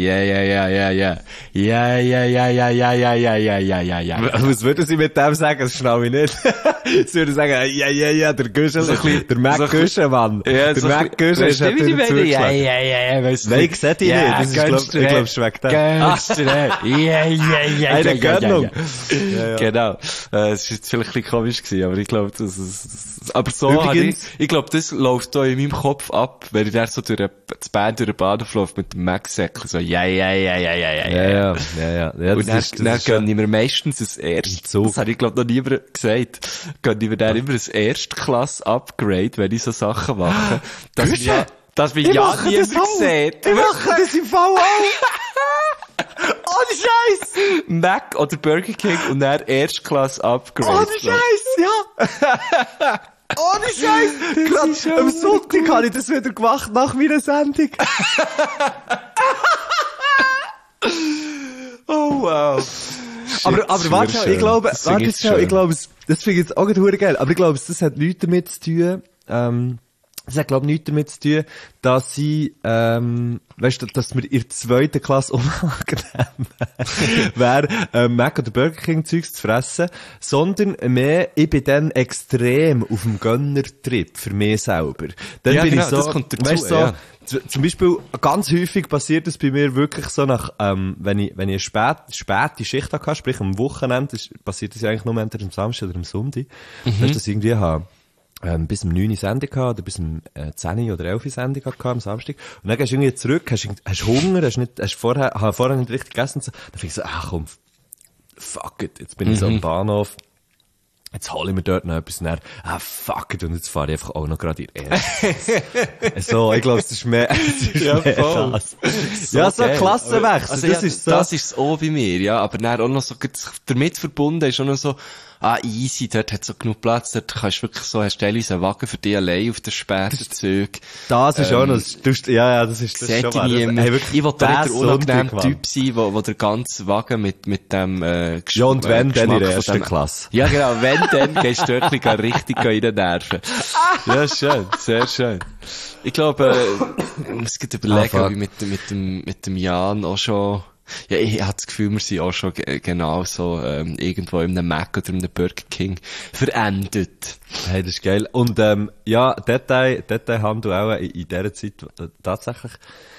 Was würden sie mit dem sagen? Das schnau ich nicht. Sie würden sagen, der Guschen, der Mac-Guschen, Mann. Ja, der Mac-Guschen ist halt wieder zugeschlagen. Weißt du? Nein, ich seh dich nicht. Das ist, ich glaub, schmeckt das. Eine Gönnung. Genau. Es ist jetzt vielleicht ein bisschen komisch gewesen, aber ich glaube, aber so ich glaube, das läuft da in meinem Kopf ab, wenn ich da so durch das Band durch den Bahnhof laufe mit dem Mac-Säckchen, so, Ja, und dann gönne ich mir meistens das erste, das habe ich glaube noch niemand gesagt, gönne ich mir dann immer das Erstklasse-Upgrade, wenn ich so Sachen mache. Dass wir ja niemand sieht. Ich mache das im Fall auch. Ohne Scheiß! Mac oder Burger King und dann Erstklasse-Upgrade. Ohne Scheiß, ja! Ohne Scheiß! Gerade am Sonntag habe ich das wieder gemacht, nach meiner Sendung. Oh wow. Aber warte schon, ich glaube, das finde ich jetzt auch gerade geil, aber ich glaube, das hat nichts damit zu tun, das hat, glaube ich, nichts damit zu tun, dass sie, weißt du, dass wir in der zweiten Klasse unangenehm wäre, Mac oder Burger King Zeugs zu fressen, sondern mehr, ich bin dann extrem auf dem Gönner-Trip für mich selber. Dann bin ich so, das kommt dazu, weißt du, so, zum Beispiel, ganz häufig passiert es bei mir wirklich so nach, wenn ich eine späte Schicht hatte, sprich am Wochenende, passiert das ja eigentlich nur entweder am Samstag oder am Sonntag, weißt du, das irgendwie habe. Bis um 9 Uhr Sendung gehabt, oder bis um 10 oder 11 Uhr Sendung gehabt am Samstag. Und dann gehst du irgendwie zurück, hast Hunger, hast vorher nicht richtig gegessen. Dann finde ich so, komm, fuck it, jetzt bin ich so am Bahnhof. Jetzt hole ich mir dort noch etwas näher. Fuck it, und jetzt fahre ich einfach auch noch gerade in So, ich glaube, es ist mehr, das. Ja, so ein Klassenwechsel, also, das ist so. Das ist auch bei mir, ja, aber dann auch noch so, damit verbunden ist auch noch so, easy, dort hat so genug Platz, dort kannst du wirklich so, hast du einen Wagen für dich allein auf den späten Zügen. Das ist auch noch, das ist schon wahr. Ich will da nicht der unangenehme Typ sein, wo der ganze Wagen mit dem, ja, und wenn, dann in der ersten Klasse. Ja, genau, wenn, dann gehst du dort richtig reinnerven. Ja, schön, sehr schön. Ich glaube, ich muss gerade überlegen, ob ich mit dem Jan auch schon, ja, ich habe das Gefühl, wir sind auch schon genau so irgendwo in einem Mac oder in einem Burger King verendet. Hey, das ist geil. Und Detail haben du auch in dieser Zeit tatsächlich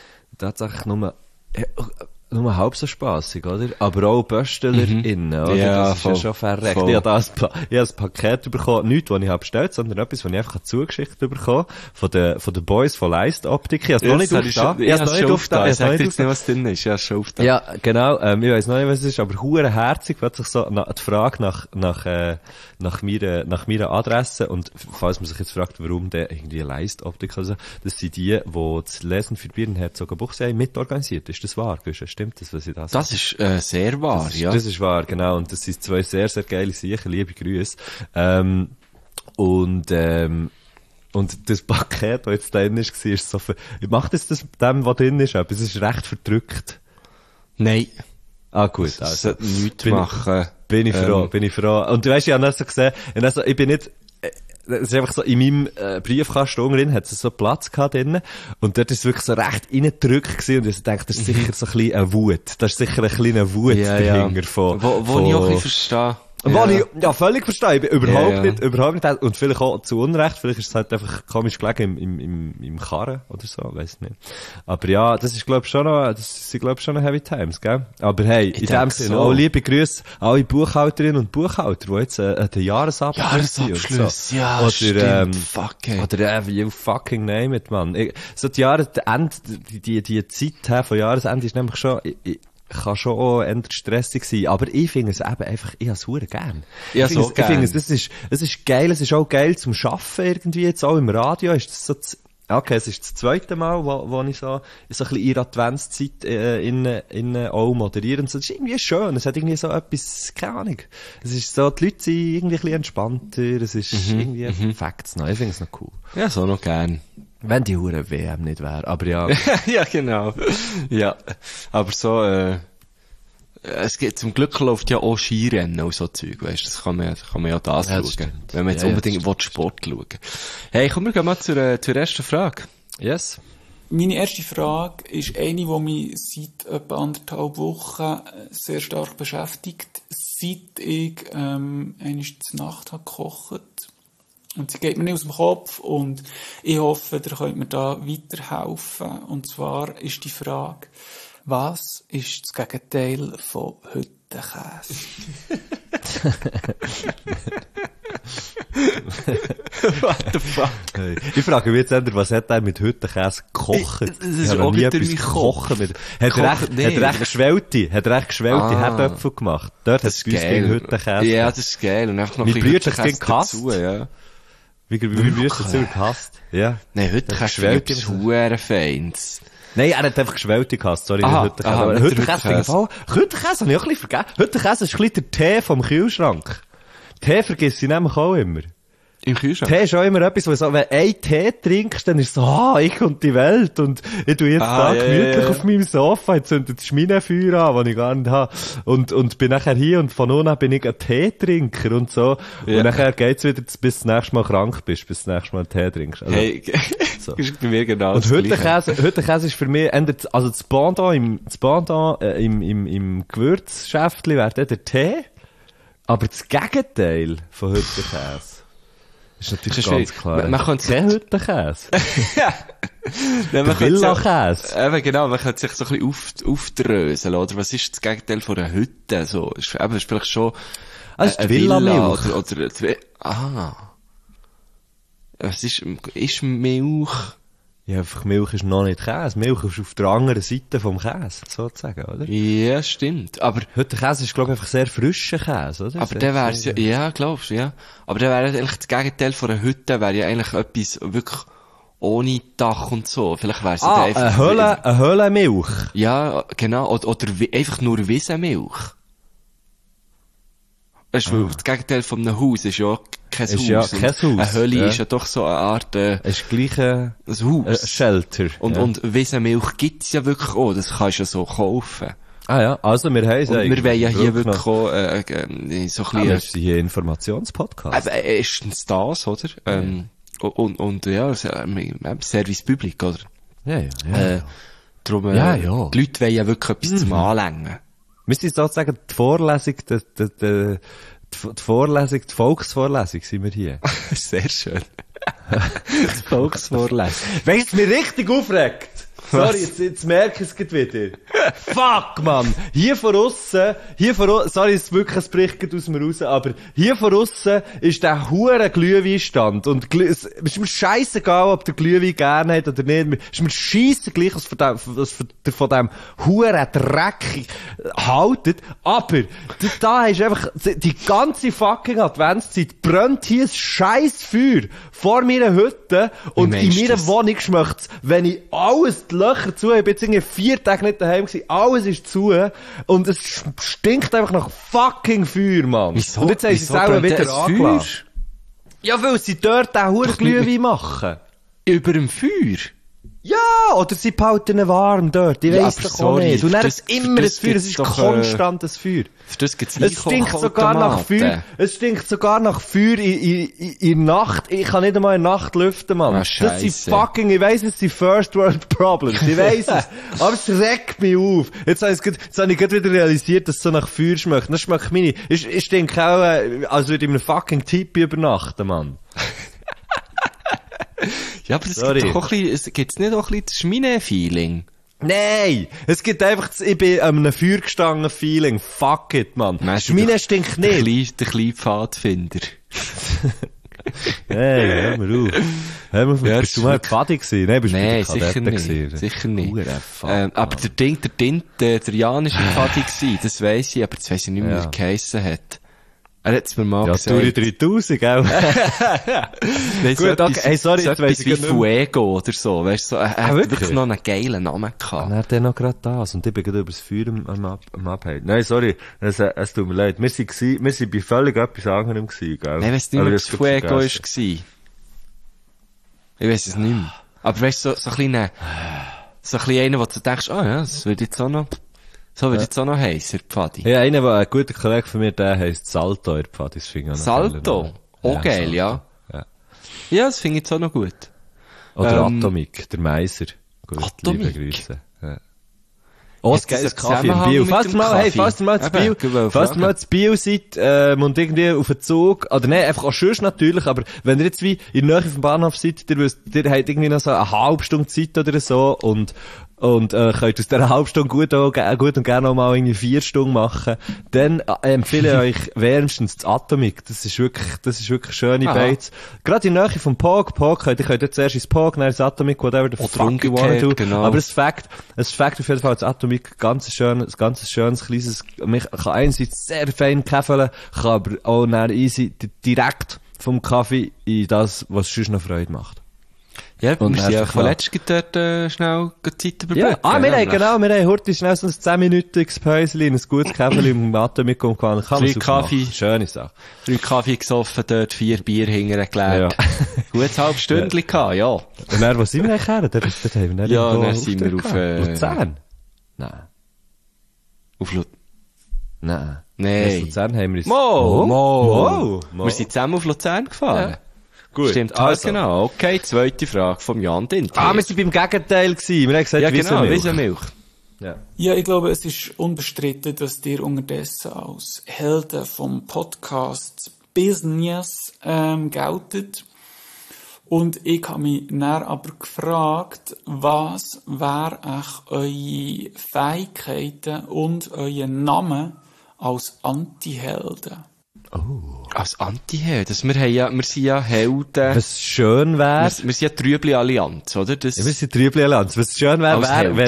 nur halb so spassig, oder? Aber auch BöstellerInnen, oder? Ja, das ist ja schon verreckt. Ich habe ein Paket bekommen, nichts, das ich habe bestellt, sondern etwas, das ich einfach zugeschickt bekommen von den Boys von Leist Optik. Ich habe es noch nicht aufgetan. Ich habe es noch nicht aufgetan. Ich sag dir jetzt nicht, was drin ist. Ja, schon aufgetan. Ja, genau. Ich weiss noch nicht, was es ist, aber hure herzig, plötzlich so die Frage nach meiner Adresse. Und falls man sich jetzt fragt, warum der irgendwie Leist Optik, also, das sind die das Lesen für Bier in Herzogenbuchsee mitorganisiert. Ist das wahr? Stimmt das, was ich da sage? Das ist sehr wahr, ja. Das ist wahr, genau. Und das sind zwei sehr, sehr geile Sachen. Liebe Grüße. Und das Paket, das jetzt drin ist so macht es das dem, was drin ist, aber es ist recht verdrückt. Nein. Gut. Das sollte nichts machen. Bin ich froh. Und du weißt, ich habe das so gesehen, ich bin nicht, es ist einfach so, in meinem Briefkasten drin hat es so Platz gehabt drinnen. Und dort ist es wirklich so recht reingedrückt gewesen. Und ich denke, das ist sicher so ein bisschen eine Wut. Das ist sicher ein kleiner Wut dahinter wo ich auch ein bisschen verstehe. Was ich ja völlig verstehe, ich bin überhaupt nicht, und vielleicht auch zu Unrecht, vielleicht ist es halt einfach komisch gelegen im Karren oder so, weiss nicht. Aber ja, das sind glaub ich schon noch Heavy Times, gell? Aber hey, in dem Sinne, auch liebe Grüße alle Buchhalterinnen und Buchhalter, die jetzt den Jahresabschluss so. Ja, oder, stimmt, fuck, ey. Oder you fucking name it, man. So die Jahresende, die Zeit von Jahresende ist nämlich schon, kann schon auch eher stressig sein, aber ich finde es eben einfach, ich hab's verdammt gern. Ich finde es, es ist geil, es ist auch geil zum Schaffen irgendwie, jetzt auch im Radio ist das so, okay, es ist das zweite Mal, wo ich so ein bisschen in der Adventszeit, in auch moderiere und so, das ist irgendwie schön, es hat irgendwie so etwas, keine Ahnung, es ist so, die Leute sind irgendwie ein bisschen entspannter, es ist irgendwie perfekt noch, ich finde es noch cool. Ja, so noch gern. Wenn die hure WM nicht wäre, aber ja. Ja, genau. Ja. Aber so, es geht, zum Glück läuft ja auch Skirennen und so Zeug, weißt du, das kann man ja das schauen. Stimmt. Wenn man jetzt unbedingt Sport schauen. Hey, kommen wir mal zur ersten Frage. Yes. Meine erste Frage ist eine, die mich seit etwa 1,5 Wochen sehr stark beschäftigt, seit ich, einmal zur Nacht habe gekocht. Und sie geht mir nicht aus dem Kopf und ich hoffe, ihr könnt mir da weiterhelfen. Und zwar ist die Frage, was ist das Gegenteil von Hüttenkäse? What the fuck? Hey. Ich frage mich jetzt endlich, was hat er mit Hüttenkäse gekocht? Ich habe noch nie etwas gekocht mit. Hat er echt geschwellte Herdöpfel gemacht? Dort hat es bei uns gegen Hüttenkäse. Ja, das ist geil. Und einfach noch ein bisschen Hüttenkäse dazu, ja. Wie wirst du dazu gehasst? Ja. Nein, Hüttenkäse ist etwas huere Feins. Nein, er hat einfach geschwellte gehasst, sorry, nicht Hüttenkäse. Aber Hüttenkäse habe ich auch ein bisschen vergessen. Hüttenkäse ist ein bisschen der Tee vom Kühlschrank. Tee vergiss ich nämlich auch immer. Im Kühlschrank? Tee ist auch immer etwas, wo so, wenn ein Tee trinkst, dann ist so, ich und die Welt, und ich tue jetzt da gemütlich auf meinem Sofa, jetzt zündet das Schminenfeuer an, das ich gar nicht habe, und bin nachher hier, und von nun an bin ich ein Teetrinker und so, und nachher geht's wieder, bis du das nächste Mal krank bist, bis du das nächste Mal Tee trinkst. Also, hey, so. Ist bei mir genau und Hüttenkäse ist für mich, also das Pendant im Gewürzschäftli wäre der Tee, aber das Gegenteil von Hüttenkäse ist natürlich ganz klar. Man kann kein Hüttenkäse. Ja. Villakäse. Eben genau, man kann sich so ein bisschen aufdröseln, oder? Was ist das Gegenteil von einer Hütte? So, ist vielleicht schon, ist die Villamilch. Was ist Milch? Ja, einfach Milch ist noch nicht Käse. Milch ist auf der anderen Seite vom Käse, sozusagen, oder? Ja, stimmt. Aber Hüttenkäse ist, glaube ich, einfach sehr frischer Käse, oder? Aber der wär's ja, glaubst du, ja. Aber der wäre eigentlich das Gegenteil von einer Hütte, wäre ja eigentlich etwas wirklich ohne Dach und so. Vielleicht wär's ja einfach eine Höhlenmilch. Ja, genau. Oder einfach nur Wiesenmilch. Weißt du, das Gegenteil von einem Haus ist ja kein Haus. Ja kein Haus. Eine Höhle ist ja doch so eine Art, ist gleich ein Haus. Shelter. Und Wiesenmilch gibt's ja wirklich auch. Das kannst du ja so kaufen. Ah ja, also wir haben es eigentlich. Wir wollen ja hier wirklich auch, so ein bisschen... das ist hier Informationspodcast. Erstens das, oder? Und ja, Service Public, oder? Ja. Darum, die Leute wollen ja wirklich etwas zum Anlängen. Wir sind sozusagen die Vorlesung, die Volksvorlesung sind wir hier. Sehr schön. Die Volksvorlesung. Weißt du, mich richtig aufregt? Sorry, jetzt merke ich es wieder. Fuck, Mann! Hier vor aussen, sorry, es ist wirklich ein Bericht aus mir raus, aber hier vor aussen ist der hure Glühweinstand. Und es ist mir scheissegal, ob der Glühwein gerne hat oder nicht. Es ist mir scheissegleich, was von dem hure Dreck haltet. Aber, da ist einfach, die ganze fucking Adventszeit brennt hier ein scheiß Feuer vor meiner Hütte. Und in meiner Wohnung schmeckt's, wenn ich alles die Löcher zu, ich bin jetzt irgendwie 4 Tage nicht daheim gewesen, alles ist zu, und es stinkt einfach nach fucking Feuer, Mann. Wieso? Und jetzt haben sie es auch wieder angelassen. Ja, weil sie dort auch Glühwein machen. Über dem Feuer? Ja, oder sie behalten ihn warm dort. Ich weiss aber doch auch nicht. Und dann das- ist immer das ein Feuer, es gibt's ist doch, konstantes Feuer. Für das gibt's Es stinkt sogar nach Feuer. Es stinkt sogar nach Feuer in der Nacht. Ich kann nicht einmal in der Nacht lüften, Mann. Ah, Das Scheisse. sind fucking, ich weiss, es sind First World Problems. Ich weiss es. Aber es regt mich auf. Jetzt habe ich gerade wieder realisiert, dass es so nach Feuer schmeckt. Das schmeckt meine. Ich stinke auch, als würde ich in einem fucking Tipi übernachten, Mann. Ja, aber es Sorry. gibt doch auch ein bisschen, es gibt's nicht auch ein bisschen das Schmine-Feeling? Nein! Es gibt einfach das, ich bin an einem Feuer gestanden Feeling. Fuck it, Mann. Schmine stinkt nicht. Der kleine Pfadfinder. Hey, hör mal auf. Hör mal auf, Ja, bist du mal Pfadi gewesen? Nein, bist du Nein, bei der sicher Kadette nicht. gewesen? Sicher nicht. Hure fuck, Aber der Jan ist ein Pfadi gewesen, das weiss ich, aber das weiss ich nicht mehr, wie Ja. er geheissen hat. Er hat's mir mal Ja, gesagt. Turi 3000, gell? Nein, so Gut, okay. etwas- Hey, sorry, so jetzt weiss etwas ich wie grad nicht mehr. Fuego oder so, weißt du, so, er hat wirklich? wirklich noch einen geilen Namen gehabt. Dann hat er noch gerade das. Und ich bin gerade über das Feuer am Abhalten. Nein, sorry. Es tut mir leid. Wir sind bei völlig etwas anderem gewesen, gell? Nein, weiss nicht mehr, Aber was ich hab's Fuego vergessen. war. Ich weiss es nicht mehr. Aber weißt du, so ein kleiner, einer, wo du denkst, ja, das würde jetzt auch noch, heissen, Pfadi. Ja, ein guter Kollege von mir, der heisst Salto, der Pfad, das finde ich auch noch Salto? geil. Auch geil, Salto. ja. Ja. Ja, das finde ich jetzt auch noch gut. Oder Atomic, der Meiser. Gut, Atomic? liebe Grüße. Ja. Oh, Hat das geiles das einen Kaffee in Zusammenhang Biel. mit Falls dem ihr mal, Kaffee? falls ihr mal zu Eben, Biel, ich wollte falls ihr fragen. mal zu Biel seid, und irgendwie auf den Zug, oder nein, einfach auch sonst natürlich, aber wenn ihr jetzt wie in der Nähe vom Bahnhof seid, ihr habt irgendwie noch so eine halbe Stunde Zeit oder so, und könnt aus dieser halben Stunde gut und gerne auch mal irgendwie 4 Stunden machen, dann empfehle ich euch wärmstens das Atomic. Das ist wirklich schöne Aha. Beiz. Gerade in der Nähe vom Pog, könnt ihr jetzt zuerst ins Pog, dann ins Atomic, whatever the Oder fuck you wanna do. umgekehrt, genau. Aber es Fakt auf jeden Fall, das Atomic, ganz schönes, kleines, mich kann einerseits sehr fein käfeln, kann aber auch dann easy direkt vom Kaffee in das, was sonst noch Freude macht. Ja, Und wir sind ja einfach vorletzt dort, schnell Zeit überbrücken. Ja, wir haben heute schnell so ein 10-minütiges Päuschen, ein gutes Käferchen im Atomic umgefahren. Kann man 3 super Kaffee. machen. Schöne Sache. 3 Kaffee gesoffen dort, 4 Bier hintergeleert. Ja. Gutes halb Stündchen gehabt, ja. Und dann, wo sind wir eigentlich her? Dort haben wir dann Ja, irgendwo dann sind wir Auftritt auf, gehabt. Luzern? Nein. Auf Nein. Nein. Luzern haben wir uns... Mo. Mo. Wir sind zusammen auf Luzern gefahren. Ja. Gut, Stimmt, also. genau. Okay, zweite Frage vom Jan Dint. Wir sind beim Gegenteil gewesen. Wir haben gesagt, ja, genau, Wiesenmilch. Wiesenmilch. Ja. Ja, ich glaube, es ist unbestritten, dass ihr unterdessen als Helden vom Podcast Business geltet. Und ich habe mich dann aber gefragt, was wären eure Fähigkeiten und euer Name als Anti-Helden? Als Anti-Held. Wir sind ja Helden. Was schön wäre... Wir sind ja Trübli-Allianz, oder? Das, Ja, wir sind Trübli-Allianz. Was schön wäre, Als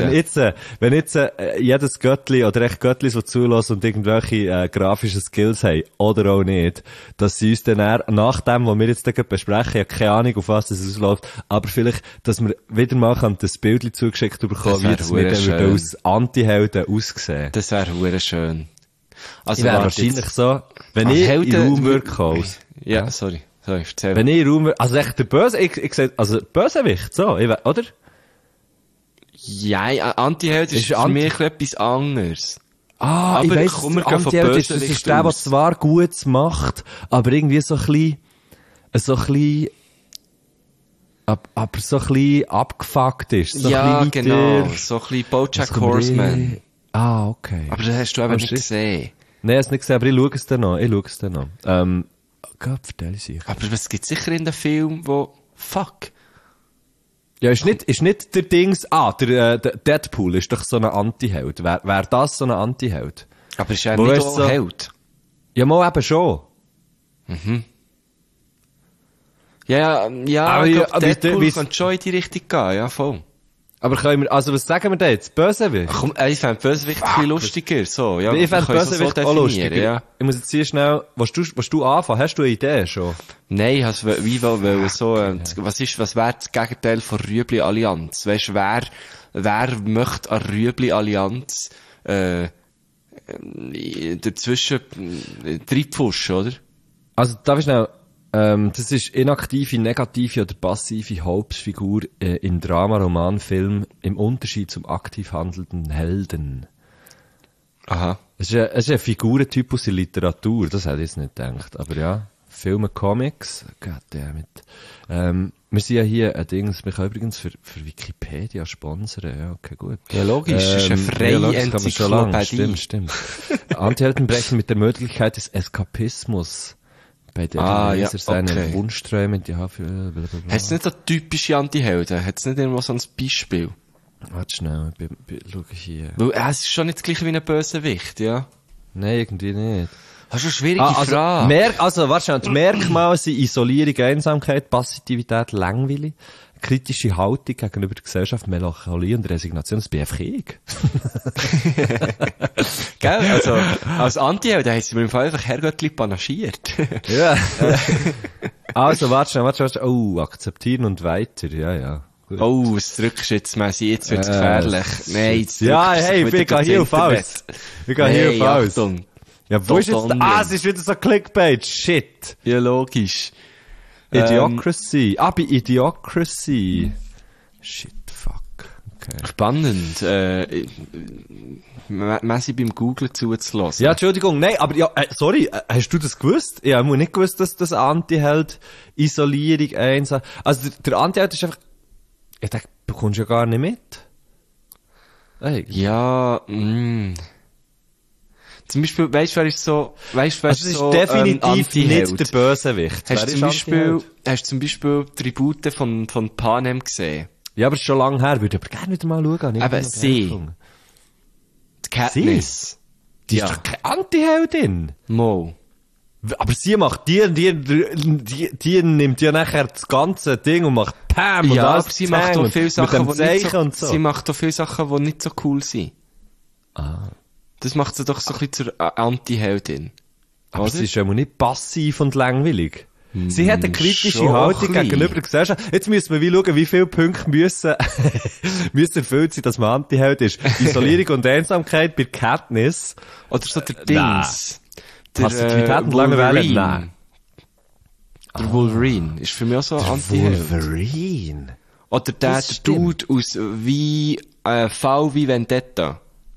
wenn jetzt jedes Göttli oder echt Göttlis, die zulassen und irgendwelche grafischen Skills haben, oder auch nicht, dass sie uns dann nach dem, was wir jetzt da besprechen, ja keine Ahnung, auf was das ausläuft, aber vielleicht, dass wir wieder mal das Bild zugeschickt bekommen, wie das wir dann schön. würden als Anti-Helden aussehen. das wäre hure schön. Also, Ich wäre warte wahrscheinlich jetzt. so, wenn Als ich in Helden- den Raum würde kommen, Ja, sorry, erzähl. wenn ich in den Raum würde, also echt der Böse, ich sag, also Bösewicht, so, oder? Ja, Anti-Held ist Ist für mich etwas anderes. Ah, Aber ich weiss, komm, wir der gehen von Anti-Held ist, das Bösewicht ist der, der aus. zwar Gutes macht, aber irgendwie so ein bisschen, aber so ein bisschen abgefuckt ist. So Ja, ein bisschen genau. weiter. So ein bisschen Bojack Das kommt Horseman. Ah, okay. Aber das hast du eben nicht gesehen. Nein, ich hab's nicht gesehen, aber ich schaue es dann noch. Gott, vertell ich. Aber es gibt sicher in den Film, wo, fuck. Ja, ist nicht der Dings, der Deadpool ist doch so ein Anti-Held. Wär das so ein Anti-Held? Aber ist er Wo nicht weißt auch du so- Held? Ja, mal eben schon. Ja, Aber ich ja, glaub, aber Deadpool wie- könnte schon in die Richtung gehen, ja, voll. Aber können wir, also was sagen wir da jetzt? Bösewicht? Komm, ich fände Bösewicht ein bisschen lustiger, so, ja. Ich fände wir können es Bösewicht so auch definieren, lustiger. ja. Ich muss jetzt hier schnell, willst du anfangen? Hast du eine Idee schon? Nein, ich has wie wollen so, was wäre das Gegenteil von Rüebli-Allianz? Weisst du, wer möchte an Rüebli-Allianz, dazwischen, reinpfuschen, oder? Also, darf ich schnell, Das ist inaktive, negative oder passive Hauptfigur in Drama, Roman, Film im Unterschied zum aktiv handelnden Helden. Aha. Es ist ein Figurentypus in Literatur, das hätte ich jetzt nicht gedacht. Aber ja, Filme, Comics, goddammit. Wir sind ja hier ein Ding, das mich übrigens für Wikipedia sponsern. Ja, okay, gut. Ja, logisch, das ist eine freie Enzyklopädie. Stimmt. Antihelden brechen mit der Möglichkeit des Eskapismus. Bei der Leser seine Wunschträume, die haben für blablabla. Hat es nicht so typische Antihelden? Hat es nicht irgendwo so ein Beispiel? Warte schnell, schau hier. Weil, es ist schon nicht das gleiche wie ein Bösewicht, ja? Nein, irgendwie nicht. Das ist eine schwierige Frage. Warte schnell, die Merkmale sind Isolierung, Einsamkeit, Passivität, Langweile, kritische Haltung gegenüber der Gesellschaft, Melancholie und Resignation. Das bin einfach ich. Gell? Also, als Antiheld haben sie mir im Fall einfach Herrgöttli panaschiert. Ja. Also, warte schnell. Oh, akzeptieren und weiter. Ja. Gut. Oh, was drückst du jetzt, Messi? Jetzt wird's gefährlich. Nein, jetzt ja, hey, ich gehe hier auf alles. Achtung. Ja, wo ist jetzt? Es ist wieder so Clickbait. Shit. Ja, logisch. Idiocracy. Bei Idiocracy. Shit, fuck. Okay. Spannend. Messi beim Googlen zuzulassen. Ja, Entschuldigung. Nein, aber ja, sorry. Hast du das gewusst? Ich habe nicht gewusst, dass das Antiheld Isolierung einsam. Also, der Antiheld ist einfach, ich denke, bekommst du ja gar nicht mit. Ja, Zum Beispiel, weißt du, wer ist so, das ist definitiv nicht der Bösewicht. Hast du zum Beispiel Tribute von Panem gesehen? Ja, aber es ist schon lange her. Würde aber gerne wieder mal schauen. Aber sie. Die Katniss. Die ist doch keine Antiheldin. Mo. Aber sie macht die nimmt ja nachher das ganze Ding und macht Pam und ja, aber sie macht doch viele Sachen, sie macht doch viele Sachen, die nicht so cool sind. Das macht sie doch so ein bisschen zur Anti-Heldin. Aber sie ist ja nicht passiv und langweilig. Sie hat eine kritische Haltung gegenüber der Gesellschaft. Jetzt müssen wir schauen, wie viele Punkte müssen erfüllt sein, dass man Anti-Held ist. Isolierung und Einsamkeit bei Katniss. Oder so der Dings. Passivität und Langeweile? Nein. Der Wolverine ist für mich auch so ein Anti-Held. Wolverine? Oder der Dude aus V wie Vendetta.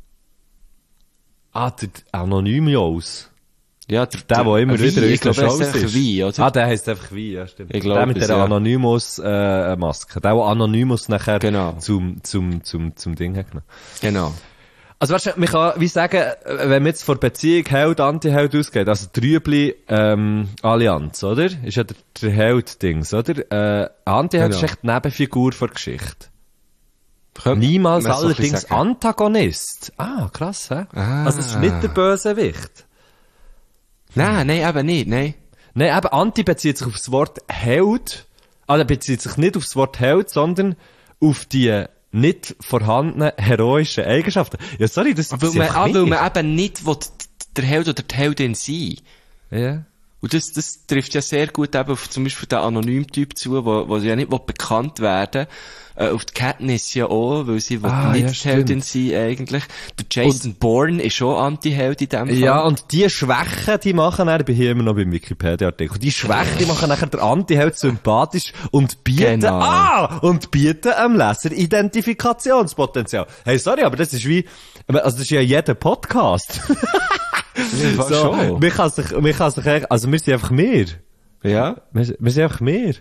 Der Anonymous. Ja, der immer wieder in der Shows ist. Wie, oder? Der heisst einfach wie, ja, stimmt. Ich glaub, der mit der Anonymous, Maske. Der Anonymous nachher genau. zum Ding hat genommen. Genau. Also, weißt du, man kann, wie sagen, wenn man jetzt vor Beziehung Held, Anti-Held ausgeht, also Trübli, Allianz, oder? Ist ja der Held-Dings, oder? Anti-Held ist echt die Nebenfigur der Geschichte. Niemals allerdings Antagonist. Krass, hä? Also, es ist nicht der Bösewicht. Nein, eben nicht, nein. Nein, eben, Anti bezieht sich auf das Wort Held, bezieht sich nicht auf das Wort Held, sondern auf die nicht vorhandenen heroischen Eigenschaften. Ja, sorry, das ist weil man eben nicht will, der Held oder die Heldin sein. Ja. Und das trifft ja sehr gut eben auf zum Beispiel den Anonymtyp zu, wo ja nicht bekannt werden. Auf die Katniss ja auch, weil sie nicht die Heldin sein eigentlich. Der Jason Bourne ist schon Anti-Held in dem Fall. Ja, und die Schwächen, die machen ich bin hier immer noch beim Wikipedia-Artikel, die Schwächen, die machen nachher der Anti-Held sympathisch und bieten, einem Leser Identifikationspotenzial. Hey, sorry, aber das ist wie, also das ist ja jeder Podcast. So, man kann sich, also wir sind einfach mehr. Ja? Wir sind einfach mehr.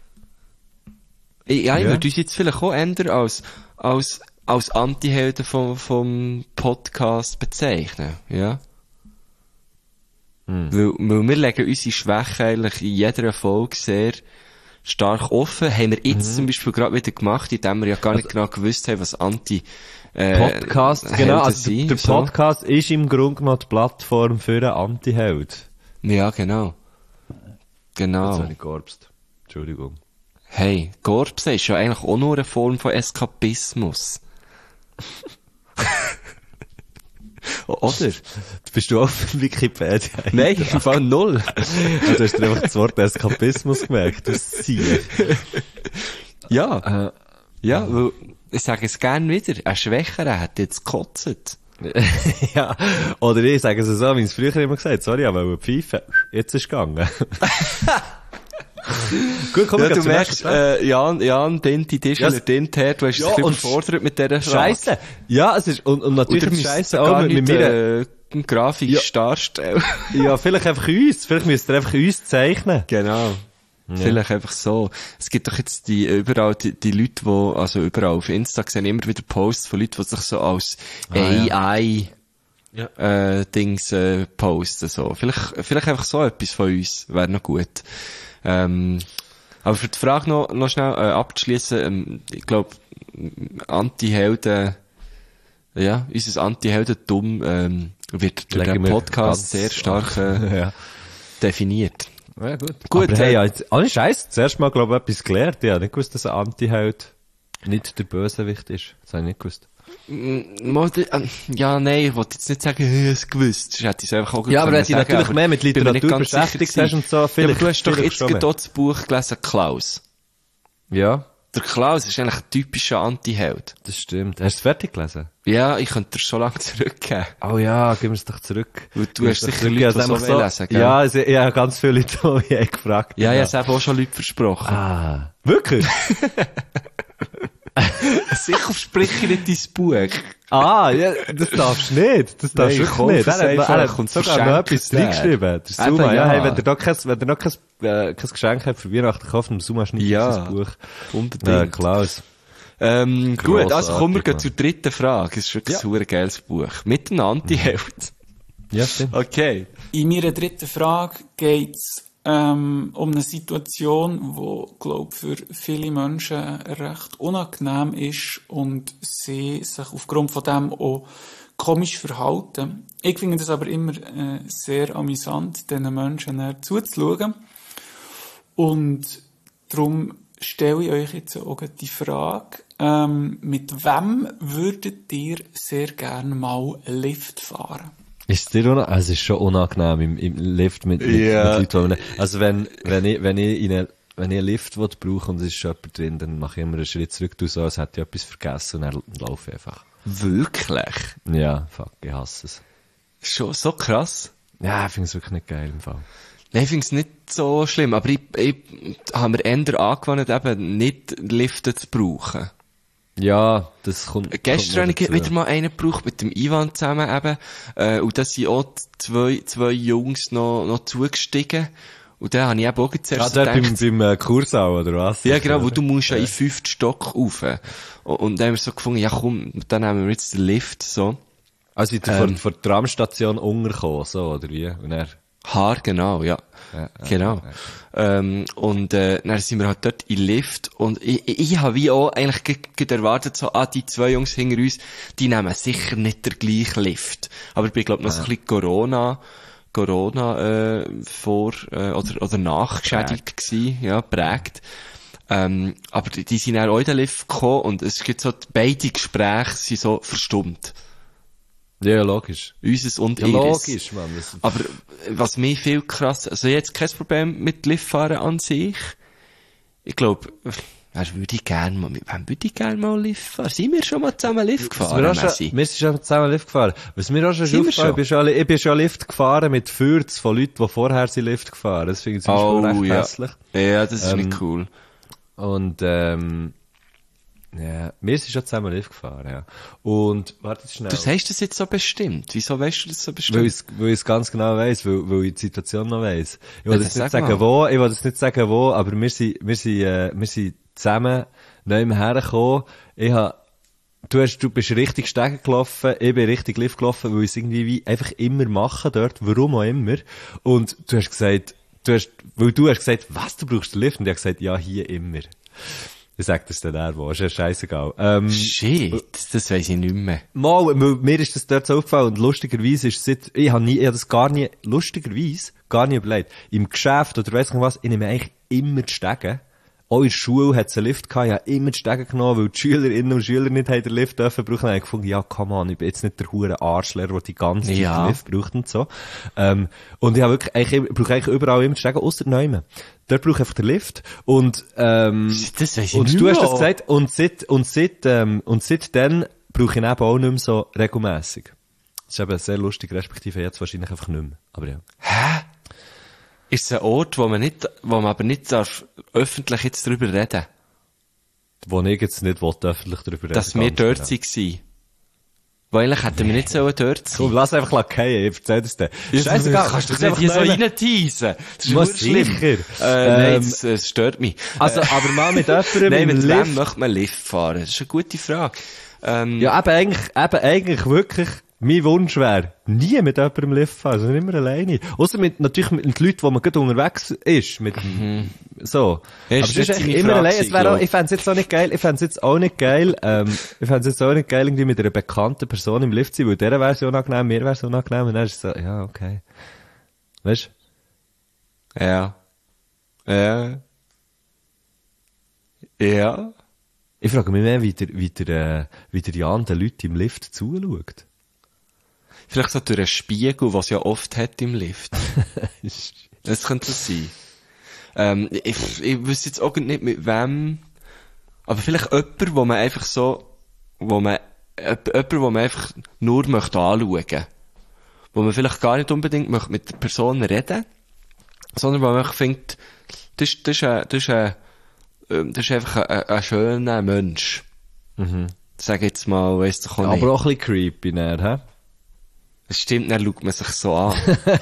Ja, ich würde uns jetzt vielleicht auch ändern als Anti-Helden vom Podcast bezeichnen, ja? Weil wir legen unsere Schwächen eigentlich in jeder Folge sehr stark offen. Haben wir jetzt zum Beispiel gerade wieder gemacht, indem wir ja gar nicht genau gewusst haben, was Podcast, genau, also der Podcast ist im Grunde genommen die Plattform für einen Anti-Held. Ja, genau. Jetzt habe ich georbst. Entschuldigung. Hey, Gorpse ist ja eigentlich auch nur eine Form von Eskapismus. Oder? Bist du auf Wikipedia? Nein, im Fall 0. Du hast dir einfach das Wort Eskapismus gemerkt, das Ziel. Ja. Weil, ich sage es gern wieder, ein Schwächerer hat jetzt gekotzt. Ja, oder ich sage es so, wie ich es früher immer gesagt habe, sorry, aber pfeifen, jetzt ist es gegangen. Gut, komm, Ja, wir du gehen zum merkst, nächsten Thema. Jan, Dinti, Tischler, Ja, Dinter, du hast ja, dich ein und bisschen überfordert mit dieser Frage. Scheisse. Ja, es ist, und natürlich Oder ist Scheisse gar auch mit nicht, mir. grafisch darstellen. Ja, vielleicht einfach uns. Vielleicht müsst ihr einfach uns zeichnen. Genau. Vielleicht einfach so. Es gibt doch jetzt überall die Leute, also überall auf Insta sehen immer wieder Posts von Leuten, die sich so als AI, Dings, posten, so. Vielleicht einfach so etwas von uns. Wäre noch gut. Aber für die Frage noch schnell, abzuschließen, ich glaube, Anti-Helden, ja, unser Anti-Heldentum, wird durch den Podcast sehr stark, definiert. Ja, gut. Aber hey, jetzt, alle Scheiß, zuerst mal, glaube ich, etwas gelernt. Ja, nicht gewusst, dass ein Anti-Held nicht der Bösewicht ist. Das habe ich nicht gewusst. Ja, nein, ich wollte jetzt nicht sagen, ich habe es gewusst. Das hätte ich einfach auch ja, aber wenn du natürlich mehr mit Literatur beschäftigt hast und so, vielleicht. Ja, aber du hast doch jetzt gerade das Buch gelesen, Klaus. Ja. Der Klaus ist eigentlich ein typischer Anti-Held. Das stimmt. Hast du es fertig gelesen? Ja, ich könnte dir schon lange zurückgeben. Oh ja, gib mir es doch zurück. Weil du hast sicher Leute, die so lesen, gell? Ja, ich habe ganz viele Leute, die mich gefragt. Ja, ich habe es eben auch schon Leute versprochen. Ah. Wirklich? Sicher verspreche ich nicht dein Buch. Ah, ja, das darfst du nicht. Das darfst du nicht. Er hat sogar noch etwas reingeschrieben. Der Suma, ja, hey, wenn ihr noch kein Geschenk habt für Weihnachten, kauft dem Suma Schnitz das Buch. Unbedingt. Klaus. Gut, also kommen wir zur dritten Frage. Es ist wirklich ein super geiles Buch. Mit einem Anti-Held. Ja, stimmt. Okay. In meiner dritten Frage geht's um eine Situation, wo, glaub, für viele Menschen recht unangenehm ist und sie sich aufgrund von dem auch komisch verhalten. Ich finde das aber immer sehr amüsant, diesen Menschen zuzuschauen. Und darum stelle ich euch jetzt auch die Frage, mit wem würdet ihr sehr gerne mal Lift fahren? Ist es dir unangenehm? Also, es ist schon unangenehm im Lift mit Leuten. Also, wenn ich einen Lift brauche und es ist schon jemand drin, dann mache ich immer einen Schritt zurück, so, als hätte ich etwas vergessen und dann laufe ich einfach. Wirklich? Ja, fuck, ich hasse es. Schon so krass? Ja, ich finde es wirklich nicht geil im Fall. Nein, ich finde es nicht so schlimm, aber ich habe mir eher angewandt, eben nicht Liften zu brauchen. Ja, das kommt. Gestern habe ich wieder mal einen gebraucht, mit dem Ivan zusammen eben, und da sind auch zwei Jungs noch zugestiegen. Und dann habe ich eben auch zuerst gedacht... beim Kursau, oder was? Ja, genau, wo du musst ja in 5. Stock rauf. Und dann haben wir so gefunden, ja komm, dann nehmen wir jetzt den Lift, so. Also, von der Tramstation untergekommen, so, oder wie? Und er... Genau, ja. Genau. Ja. Und dann sind wir halt dort in Lift und ich habe wie auch eigentlich erwartet, so, die zwei Jungs hinter uns, die nehmen sicher nicht den gleichen Lift. Aber ich bin, glaub, noch so ein bisschen Corona oder nachgeschädigt gewesen, ja, prägt. Aber die sind auch in den Lift gekommen und es gibt so, beide Gespräche sind so verstummt. Ja, logisch. Unseres und ja, ihres. Logisch, Mann. Aber was mich viel krass, also jetzt kein Problem mit Liftfahren an sich. Ich glaube, wem würde ich gerne mal Lift fahren? Sind wir schon mal zusammen Lift gefahren? Wir sind schon zusammen Lift gefahren. Was mir auch schon aufgefallen, ich bin schon Lift gefahren mit Fürz von Leuten, die vorher sind Lift gefahren. Das finde ich schon recht hässlich. Ja, das ist nicht cool. Und, ja, wir sind schon zusammen Lift gefahren, ja. Und, warte schnell. Du sagst das jetzt so bestimmt. Wieso weißt du das so bestimmt? Weil ich es ganz genau weiss, weil ich die Situation noch weiss. Ich will jetzt nicht sagen wo, aber wir sind zusammen neu hergekommen. Du bist richtig Stegen gelaufen, ich bin richtig Lift gelaufen, weil ich es irgendwie einfach immer mache dort, warum auch immer. Und du hast gesagt, was, du brauchst den Lift? Und ich habe gesagt, ja, hier immer. Ich sag das dann auch, ist ja scheissegal. Shit, das weiss ich nicht mehr. Mir ist das dort so aufgefallen und lustigerweise ist es ich habe das gar nie überlegt. Im Geschäft oder weiss nicht was, ich nehme eigentlich immer die Stege. Auch in der Schule hat es einen Lift gehabt, ich habe immer die Stege genommen, weil die Schülerinnen und Schüler nicht den Lift brauchen. Dann habe ich gefunden, ja, come on, ich bin jetzt nicht der hure Arschlehrer, der die ganze Zeit den Lift braucht und so. Und ich habe wirklich, ich brauche eigentlich überall immer die Stege, ausser Neumann. Dort brauche ich einfach den Lift. Und, das weiss ich und nicht du mehr. hast das gesagt, und seitdem brauche ich ihn eben auch nicht mehr so regelmässig. Das ist eben sehr lustig, respektive jetzt wahrscheinlich einfach nicht mehr. Aber ja. Hä? Ist es ein Ort, wo man aber nicht darf öffentlich jetzt drüber reden? Wo ich jetzt nicht öffentlich darüber reden. Dass wir dort waren. Weil eigentlich hätten wir nicht dort sein. Komm, lass einfach fallen, ich erzähl das dann. Scheißegal, kannst du das nicht hier so reinteisen? Das ist nur schlimm. Nein, das stört mich. Also, aber mal mit jemandem nein, mit im wem Lift. möchte man Lift fahren? Das ist eine gute Frage. Ja, eben eigentlich wirklich, mein Wunsch wäre, nie mit jemandem im Lift fahren, sondern immer alleine. Ausser natürlich mit den Leuten, wo man gerade unterwegs ist, mit so. Ja, aber ist sonst nicht echt deine immer Frage alleine. Es wäre auch, gewesen, ich fänd's jetzt auch nicht geil, irgendwie mit einer bekannten Person im Lift zu sein, weil der wäre so unangenehm, mir wäre so unangenehm, und dann ist es so, ja, okay. Weißt du? Ja. Ja. Ich frage mich mehr, wie der Jan den Leuten im Lift zuschaut. Vielleicht so durch einen Spiegel, was es ja oft hat im Lift. Das könnte das sein. Ich wüsste jetzt auch nicht mit wem, aber vielleicht jemand, wo man einfach nur möchte anschauen. Wo man vielleicht gar nicht unbedingt möchte mit der Person reden, sondern wo man einfach findet, das ist einfach ein schöner Mensch. Mhm. Sag jetzt mal, weiss doch auch nicht. Aber auch ein bisschen creepy, hä? Das stimmt, dann schaut man sich so an.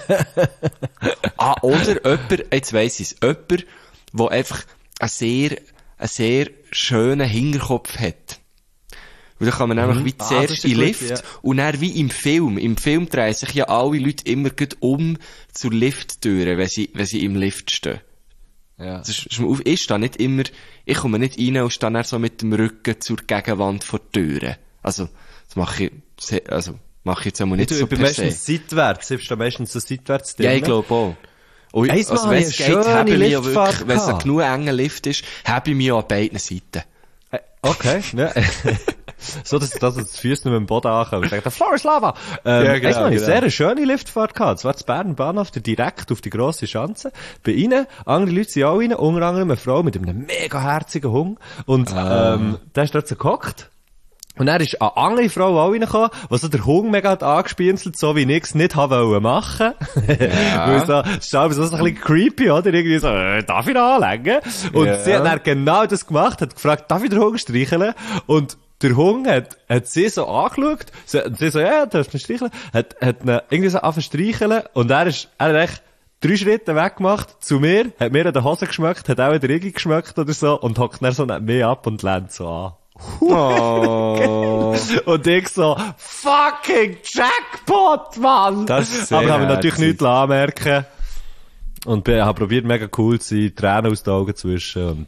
Oder jemand, jetzt weiss ich's, jemand, der einfach einen sehr schönen Hinterkopf hat. Und dann kann man nämlich wie zuerst in den Lift, ja. Und dann wie im Film drehen sich ja alle Leute immer gut um zur Lifttüre, wenn sie im Lift stehen. Ja. Das ist ich stehe nicht immer, ich komme nicht rein und stehe dann so mit dem Rücken zur Gegenwand vor der Türe. Also, das mache ich jetzt einmal nicht so per se. Meistens seitwärts, du bist meistens so seitwärts drin. Ja, ich glaube auch. Und also wenn es geht, habe ich mich ja wirklich, wenn es ein gehabt. genug enger Lift ist, habe ich mich an beiden Seiten. Okay, ja. So, dass die Füße nicht mit dem Boden ankommen und sagen, der Floor is Lava. Ja, genau, eine genau. sehr schöne Liftfahrt gehabt. Das war das Bern Bahnhof, direkt auf die grosse Schanze. Bei ihnen, andere Leute sind auch rein, unter anderem eine Frau mit einem mega herzigen Hund. Und, der ist dort so gehockt. Und dann ist eine andere Frau auch reingekommen, die so der Hund mega hat angespienzelt, so wie ich es nicht haben machen. Ja. Weil so, das ist aber so ein bisschen creepy, oder? Irgendwie so, darf ich da anlegen? Und Ja. sie hat dann genau das gemacht, hat gefragt, darf ich den Hund streicheln? Und der Hund hat sie so angeschaut, sie so, ja, darfst du ihn streicheln? Hat ihn irgendwie so angefangen streicheln, und er hat echt 3 Schritte weggemacht zu mir, hat mir an der Hose geschmeckt, hat auch in der Rigi geschmeckt oder so, und hockt dann so neben mir ab und lehnt so an. Oh. Und ich so, fucking Jackpot, Mann! Das ist sehr aber habe mir natürlich herzig. nichts anmerken. Und habe probiert, mega cool zu sein, Tränen aus den Augen zwischen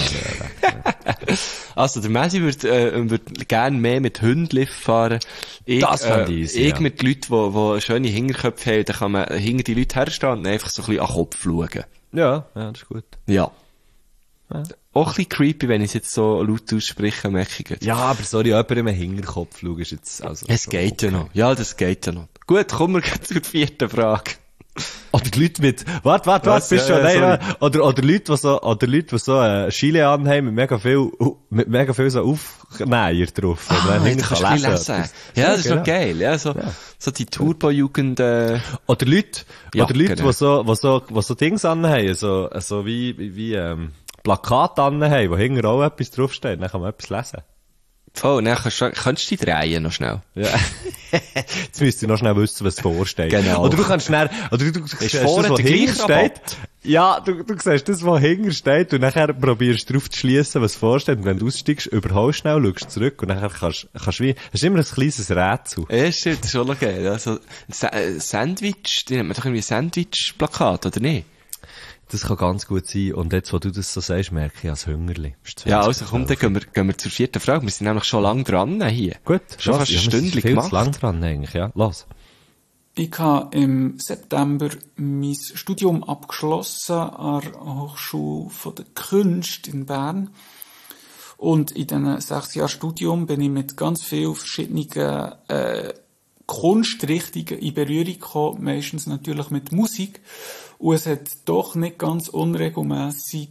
Also, der Messi würd gerne mehr mit Hunden Lift fahren. Das fand ich easy, ja. mit Leuten, die schöne Hinterköpfe haben, dann kann man hinter die Leute herstehen und einfach so ein bisschen an den Kopf schauen. ja, das ist gut. Ja. Auch ein bisschen creepy, wenn ich es jetzt so laut ausspreche, merke ich jetzt. Ja, aber sorry, jemand im Hinterkopf schauen ist jetzt, also. Es geht ja noch. Ja, das geht ja noch. Gut, kommen wir zur 4. Frage. Oder die Leute mit, warte, Was? bist Ja, schon, nein, sorry. oder Leute, die so, Chile anhaben mit mega viel so Aufnäher drauf. Und dann hinten Jetzt kannst du kann ein bisschen lesen. Ja, das ist genau. doch geil. Ja, so die Turbo-Jugend, Oder Leute, Jacken, die so Dings anhaben, so wie Plakate anhaben, wo hinten auch etwas draufsteht, dann kann man etwas lesen. voll, dann kannst du dich drehen noch schnell. Ja. Jetzt müsst ihr noch schnell wissen, was vorsteht. Genau. Oder du kannst schnell, oder du siehst vorne das, was der hinten gleiche steht. Rabatt. Ja, du siehst das, was hinten steht, und nachher probierst du drauf zu schliessen, was vorsteht, und wenn du aussteigst, überholst schnell, schaust zurück, und nachher kannst wie, hast immer ein kleines Rätsel. Ja, stimmt, das ist schon noch geil. Also, Sandwich, die nennt man doch irgendwie Sandwich-Plakat, oder nicht? Das kann ganz gut sein, und jetzt, wo du das so sagst, merke ich als Hüngerli. Ja, also komm, dann gehen wir zur 4. Frage. Wir sind nämlich schon lang dran hier. Gut. Schon fast ein Stündchen viel gemacht. zu lang dran, eigentlich, ja. Los. Ich habe im September mein Studium abgeschlossen an der Hochschule der Künste in Bern. Und in diesen 6 Jahren Studium bin ich mit ganz vielen verschiedenen Kunstrichtungen in Berührung gekommen, meistens natürlich mit Musik. Und es hat doch nicht ganz unregelmässig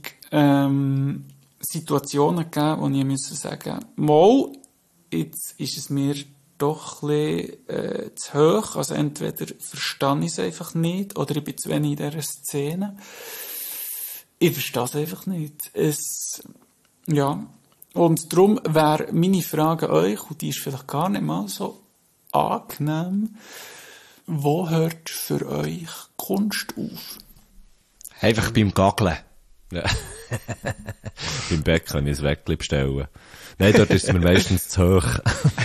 Situationen gegeben, wo ich sagen musste, mal, jetzt ist es mir doch ein bisschen, zu hoch. Also entweder verstehe ich es einfach nicht, oder ich bin zu wenig in dieser Szene. Ich verstehe es einfach nicht. Ja. Und darum wäre meine Frage an euch, und die ist vielleicht gar nicht mal so angenehm, wo hört für euch Kunst auf? Einfach beim Gaggeln. Ja. Beim Bett kann ich es wegbestellen. Nein, dort ist es mir meistens zu hoch.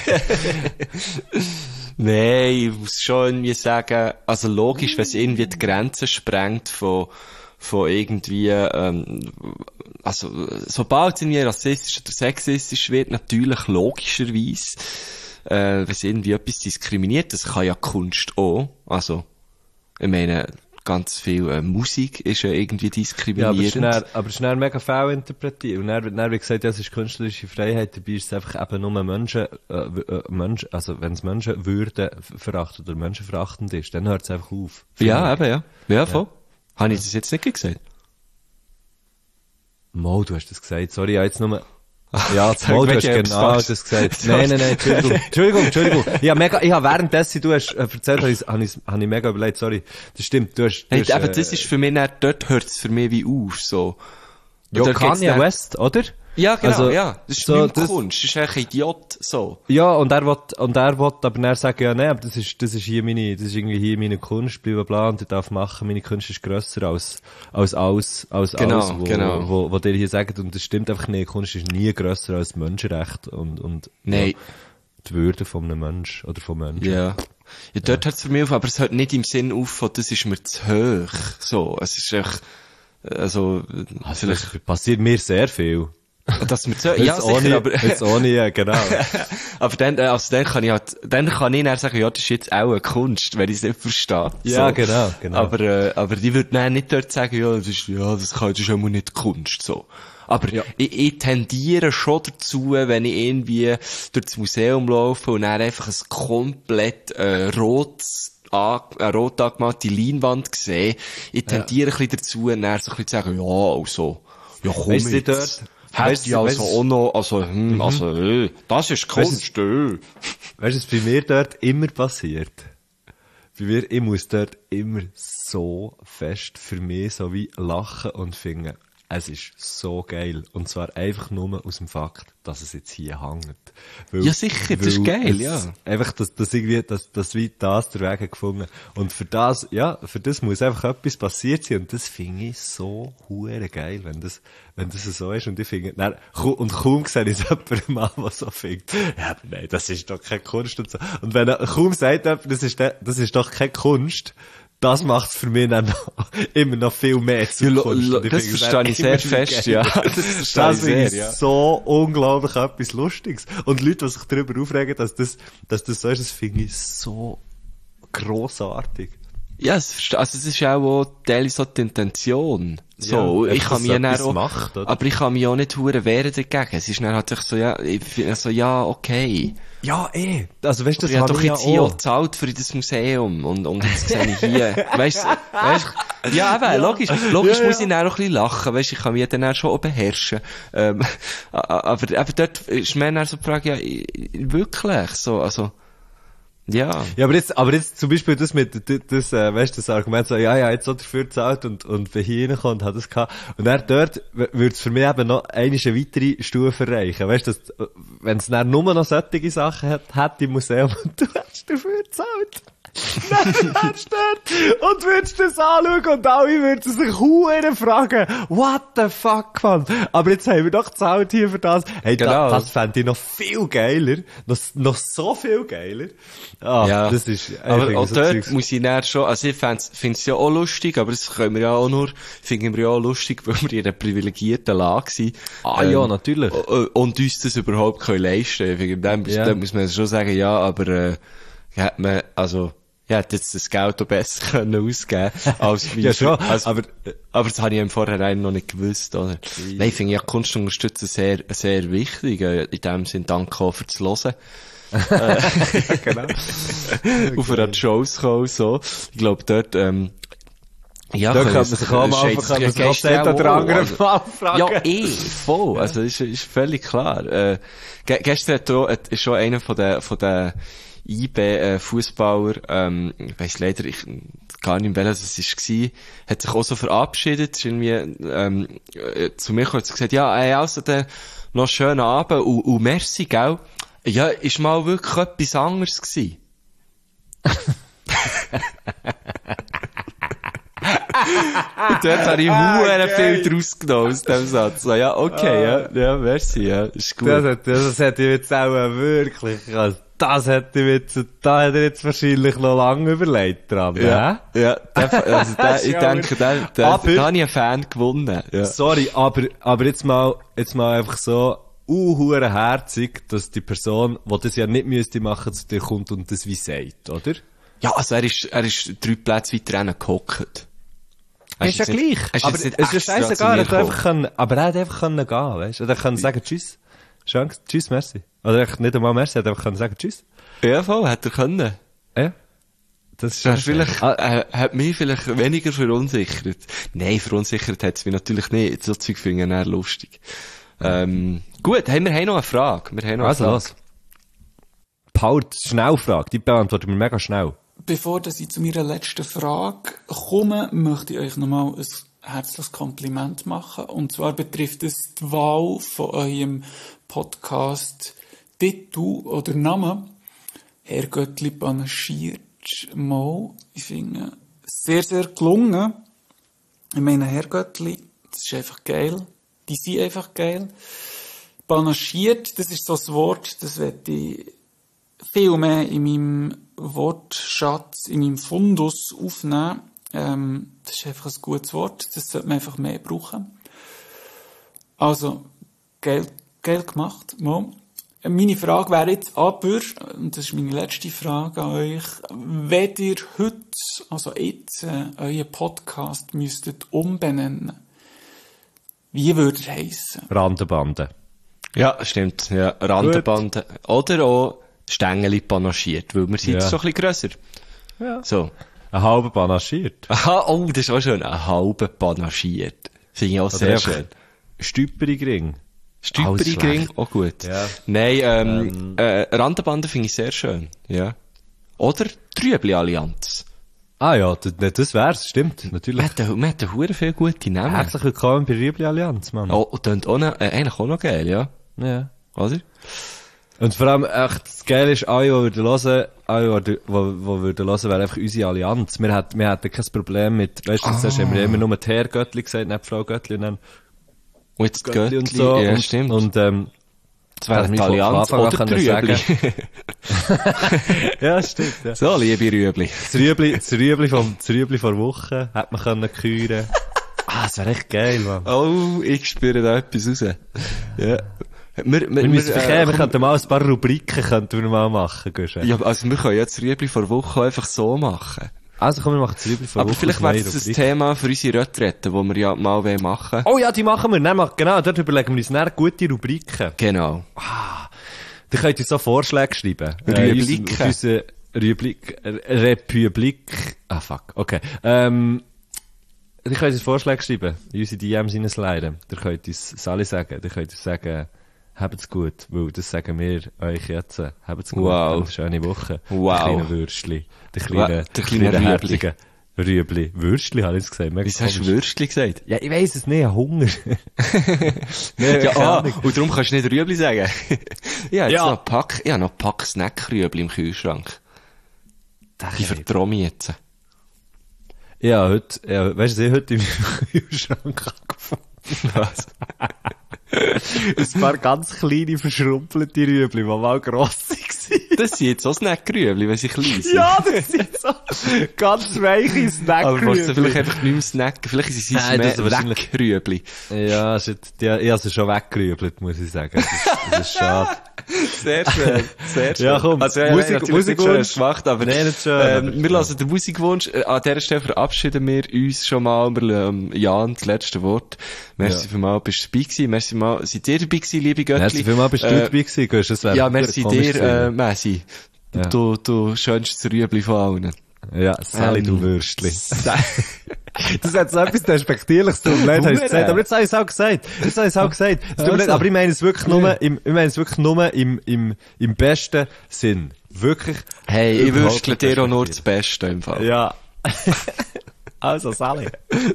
Nein, ich muss schon irgendwie sagen, also logisch, wenn es irgendwie die Grenzen sprengt von irgendwie, also, sobald es irgendwie rassistisch oder sexistisch wird, natürlich logischerweise, wenn es irgendwie etwas diskriminiert, das kann ja Kunst auch. Also, ich meine, ganz viel Musik ist ja irgendwie diskriminierend. Ja, aber schnell mega faul interpretiert. Und dann wie gesagt, ja, es ist künstlerische Freiheit, dabei ist es einfach eben nur Menschen, also wenn es Menschenwürde verachtet oder menschenverachtend ist, dann hört es einfach auf. Ja, eben, ja. Ja, voll. Ja. Habe ich das jetzt nicht gesagt? Mo, du hast das gesagt. Sorry, ja, jetzt nur... Ja, Mo, du hast genau das gesagt. Nein, Entschuldigung. Ich habe währenddessen du hast erzählt, habe ich mega überlegt, sorry. Das stimmt, du hast... aber das ist für mich nicht, dort hört es für mich wie auf, so. Ja, Kanye West, oder? Ja, genau, also, ja. Das ist so, nicht Kunst, das ist eigentlich ein Idiot, so. Ja, und er will aber dann sagen, ja, nein, aber das ist irgendwie hier meine Kunst, bla, bla, und ich darf machen, meine Kunst ist grösser als alles, genau. wo dir hier sagt, und das stimmt einfach nicht, Kunst ist nie grösser als Menschenrecht und nein. Ja, die Würde von einem Mensch, oder von Menschen. Ja. Ja, dort hört es für mich auf, aber es hört nicht im Sinn auf, von, das ist mir zu hoch, so. Es ist echt, also vielleicht passiert mir sehr viel. Dass wir so, ja, sicher, aber... Jetzt ohne, ja, genau. Aber dann kann ich dann sagen, ja, das ist jetzt auch eine Kunst, wenn ich es nicht verstehe. Ja, so. genau. Aber die würde dann nicht dort sagen, das ist auch mal nicht Kunst, so. Aber ja. Ich tendiere schon dazu, wenn ich irgendwie durch das Museum laufe und dann einfach ein komplett, rot angemalte Leinwand sehe, ich tendiere ein bisschen dazu, dann so ein bisschen zu sagen, ja, also, ja, komm weißt jetzt. Dort? Weißt du, also auch noch, das ist Kunst, Weißt du, was bei mir dort immer passiert? Bei mir, ich muss dort immer so fest für mich so wie lachen und finden, es ist so geil. Und zwar einfach nur aus dem Fakt, dass es jetzt hier hängt. Ja, sicher, das ist geil, ja. Einfach, dass wie das der Weg gefunden. Und für das muss einfach etwas passiert sein. Und das finde ich so hure geil, wenn das so ist. Und ich finde, und kaum sehe ich es jemandem an, der so findet, ja, aber nein, das ist doch keine Kunst und so. Und wenn er kaum sagt, das ist doch keine Kunst, das macht für mich dann immer noch viel mehr zu Kunst. Das verstehe ich sehr fest, ja. Das ist so unglaublich etwas Lustiges. Und Leute, die sich darüber aufregen, dass das so ist, das finde ich so grossartig. Ja, also es ist auch teilweise so die Intention. So, ja, ich kann mich dann auch, macht, aber ich kann mich auch nicht hure wehren dagegen. Es ist dann halt so, ja, ich finde so, ja, okay. Ja, Also, weißt du, das ich habe doch jetzt hier auch auch gezahlt für das Museum und jetzt sehe ich hier, weißt, ja, eben, logisch muss ich dann auch ein bisschen lachen, weißt, ich kann mich dann auch schon auch beherrschen, aber dort ist mir dann so die Frage, ja, wirklich, so, also, ja. Ja, aber jetzt zum Beispiel das weißt du, das Argument so, ja, jetzt so dafür gezahlt und wenn hier reinkommt und hat es gehabt. Und dann dort würde es für mich eben noch eine weitere Stufe erreichen. Weißt du, wenn es dann nur noch solche Sachen hat im Museum und du hast dafür gezahlt. Dann wärst du dort und würdest das anschauen und alle würden sich hure fragen, what the fuck, man? Aber jetzt haben wir doch gezahlt hier für das. Hey, genau. Das fände ich noch viel geiler. Noch so viel geiler. Ja. Das ist, aber auch dort muss ich dann schon, also ich finde es ja auch lustig, aber das können wir ja auch nur, finden wir ja auch lustig, weil wir in einer privilegierten Lage sind. Ja, natürlich. Und uns das überhaupt können leisten. Dann muss man schon sagen, ja, aber, hat man, also, ja, hätte jetzt das Geld auch besser können ausgeben als ja, schon, aber das habe ich im Vorhinein noch nicht gewusst, oder? Nein, ich finde ja Kunst unterstützen sehr, sehr wichtig. In dem Sinn, danke auch fürs Hören. Genau. Auf einer Shows kommen, so. Ich glaube, dort, Ja, da kann man sich auch am Anfang das oder andere Mal fragen. Ja, voll. Ja. Also, ist völlig klar. Gestern ist schon einer von den IB-Fußballer, ich weiss leider gar nicht, welches es war, hat sich auch so verabschiedet, ist irgendwie, zu mir gekommen und gesagt, ja, also, noch einen schönen Abend und merci, gell? Ja, ist mal wirklich etwas anderes gewesen. Und dort habe ich verdammt viel draus genommen aus dem Satz. So, ja, okay, ja, merci, ja, ist gut. Das hätte ich jetzt auch wirklich, also, da hätte ich jetzt wahrscheinlich noch lange überlegt dran, ja? Ja, ich denke, da habe ich einen Fan gewonnen. Ja. Sorry, aber jetzt mal einfach so, hure herzig, dass die Person, die das ja nicht müsste machen, zu dir kommt und das wie sagt, oder? Ja, also er ist 3 Plätze weiter hinten gehockt. Ist ja gleich. Aber es ist scheißegal, er hat einfach gehen, weißt du? Er kann sagen, tschüss. Tschüss, merci. Oder nicht einmal merci, er hat einfach sagen, tschüss. Ja, voll, hätte er können. Ja. Das ist vielleicht, hat mich vielleicht weniger verunsichert. Nein, verunsichert hat es mich natürlich nicht. So Zeug finde ich eher lustig. Gut, wir haben noch eine Frage. Los. Paul, Schnellfrage, die beantworten wir mega schnell. Bevor ich zu meiner letzten Frage komme, möchte ich euch nochmal ein herzliches Kompliment machen. Und zwar betrifft es die Wahl von eurem Podcast Titel oder Namen. Herr Göttli panaschiert mal. Ich finde, sehr, sehr gelungen. Ich meine, Herr Göttli, das ist einfach geil. Die sind einfach geil. Panaschiert, das ist so ein Wort, das werde ich viel mehr in meinem Wortschatz, in meinem Fundus aufnehmen. Das ist einfach ein gutes Wort, das sollte man einfach mehr brauchen. Also, geil gemacht. Mal. Meine Frage wäre jetzt aber, und das ist meine letzte Frage an euch, wenn ihr heute, also jetzt, euren Podcast müsstet umbenennen, wie würde er heissen? Randenbande. Ja, stimmt. Ja, Randenbande. Oder auch Stängeli panaschiert, weil wir sind jetzt so ein bisschen grösser. Ja. So. Ein halber panaschiert. Aha, oh, das ist auch schön. Ein halber panaschiert. Finde ich auch sehr schön. Stüpperigring. Stüpperigring, auch gut. Ja. Nein, Randenbande finde ich sehr schön. Ja. Oder Trübli-Allianz. Ah ja, das wär's, stimmt, natürlich. Wir hätten hure viele gute Namen. Herzlich willkommen bei Rüebli-Allianz, Mann. Oh, und dann eigentlich auch noch geil, ja. Ja. Oder? Und vor allem, echt, das Geile ist, alle, die würden hören, wäre einfach unsere Allianz. Wir hätten kein Problem mit, weißt du, zuerst haben wir immer nur die Herr Göttli gesagt, nicht Frau Göttli, und dann und jetzt Göttli und so. Ja, und, stimmt. Und, das wäre die Allianz oder Trübli. Ja, stimmt, ja. So, liebe Rüebli. Das Rüebli vor Woche hätte man können küren. Das wäre echt geil, Mann. Oh, ich spüre da etwas raus. Ja. Wir könnten mal ein paar Rubriken mal machen, Guschen. Ja, also wir können jetzt Rüebli vor Woche einfach so machen. Also komm, wir machen das Rüebli vor Woche. Aber vielleicht wäre das ein Thema für unsere Retrette, die wir ja mal machen wollen. Oh ja, die machen wir. Nein, genau, dort überlegen wir uns dann gute Rubriken. Genau. Da könnt ihr so Vorschläge schreiben. Rubriken. Republik. Ah, fuck. Okay. Ihr könnt uns Vorschläge schreiben. In unsere DMs hineinsliden. Ihr könnt uns alle sagen. Ihr könnt uns sagen, habt's gut. Weil das sagen wir euch jetzt. Habt's gut. Wow. Eine schöne Woche. Wow. Die kleinen Würstchen. Die kleinen herzigen Rüebli. Würstchen, habe ich jetzt gesagt. Wieso hast du Würstchen gesagt? Ja, ich weiss es nicht. Hunger. Und darum kannst du nicht Rüebli sagen. Ich habe noch ein Pack Snack-Rüebli im Kühlschrank. Die vertraue ich jetzt. Weißt du, was ich heute im Kühlschrank angefangen Was? Ein paar ganz kleine, verschrumpelte Rüebli, die mal gross waren. Das sind jetzt auch Snack-Rüebli, wenn sie klein sind. Ja, das sind so ganz weiche Snack-Rüebli. Aber willst du vielleicht einfach nicht mehr snacken? Vielleicht sind sie Weg-Rüebli. Ja, ich habe sie schon weggerübelt, muss ich sagen. Das ist schade. Sehr schön, sehr schön. Ja, komm, also, Musikwunsch gemacht, aber wir lassen den Musikwunsch. An dieser Stelle verabschieden wir uns schon mal. Wir lassen Jan das letzte Wort. Merci vielmals, bist du dabei gewesen. Merci mal, seid ihr dabei gewesen, liebe Göttli? Merci vielmals, bist du dabei gewesen. Ja, merci dir, Messi. Ja. Du schönstes Rüebli von allen. Ja, Sally, du Würstli. Das hat so etwas Despektierliches tut mir leid, hast du gesagt. Aber jetzt habe ich es auch gesagt. Es tut mir leid, aber ich meine es wirklich nur im besten Sinn. Wirklich. Hey, ich wünschte dir auch nur das Beste im Fall. Ja. Also, Sally.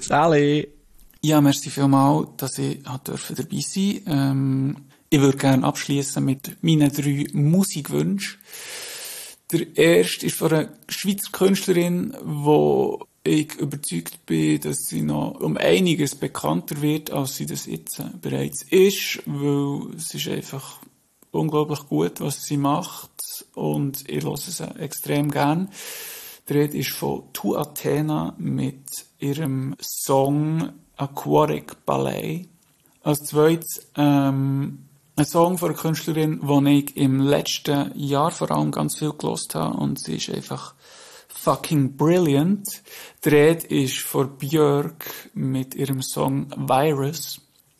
Ja, merci vielmals, dass ich dabei sein durfte. Ich würde gerne abschließen mit meinen 3 Musikwünschen. Der erste ist von einer Schweizer Künstlerin, wo ich überzeugt bin, dass sie noch um einiges bekannter wird, als sie das jetzt bereits ist, weil es ist einfach unglaublich gut, was sie macht, und ich höre sie extrem gern. Die Rede ist von Tu Athena mit ihrem Song Aquatic Ballet. Als zweites, ein Song von einer Künstlerin, den ich im letzten Jahr vor allem ganz viel gehört habe, und sie ist einfach fucking brilliant. Die Rede ist von Björk mit ihrem Song Virus.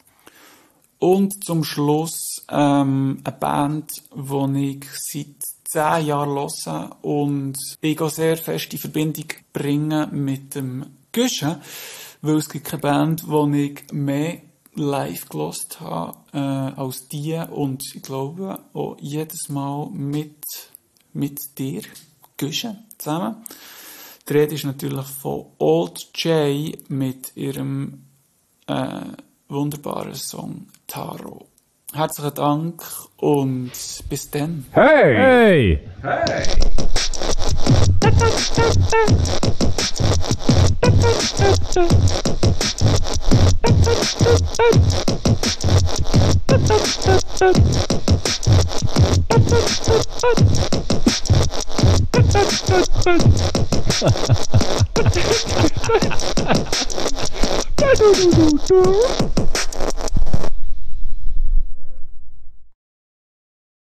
Und zum Schluss eine Band, die ich seit 10 Jahren höre und ich auch sehr fest in Verbindung bringe mit dem Guschen, weil es gibt keine Band, die ich mehr live gehört habe als die, und ich glaube auch jedes Mal mit dir Guschen zusammen. Die Rede ist natürlich von Old J mit ihrem wunderbaren Song Taro. Herzlichen Dank und bis dann. Hey! Hey!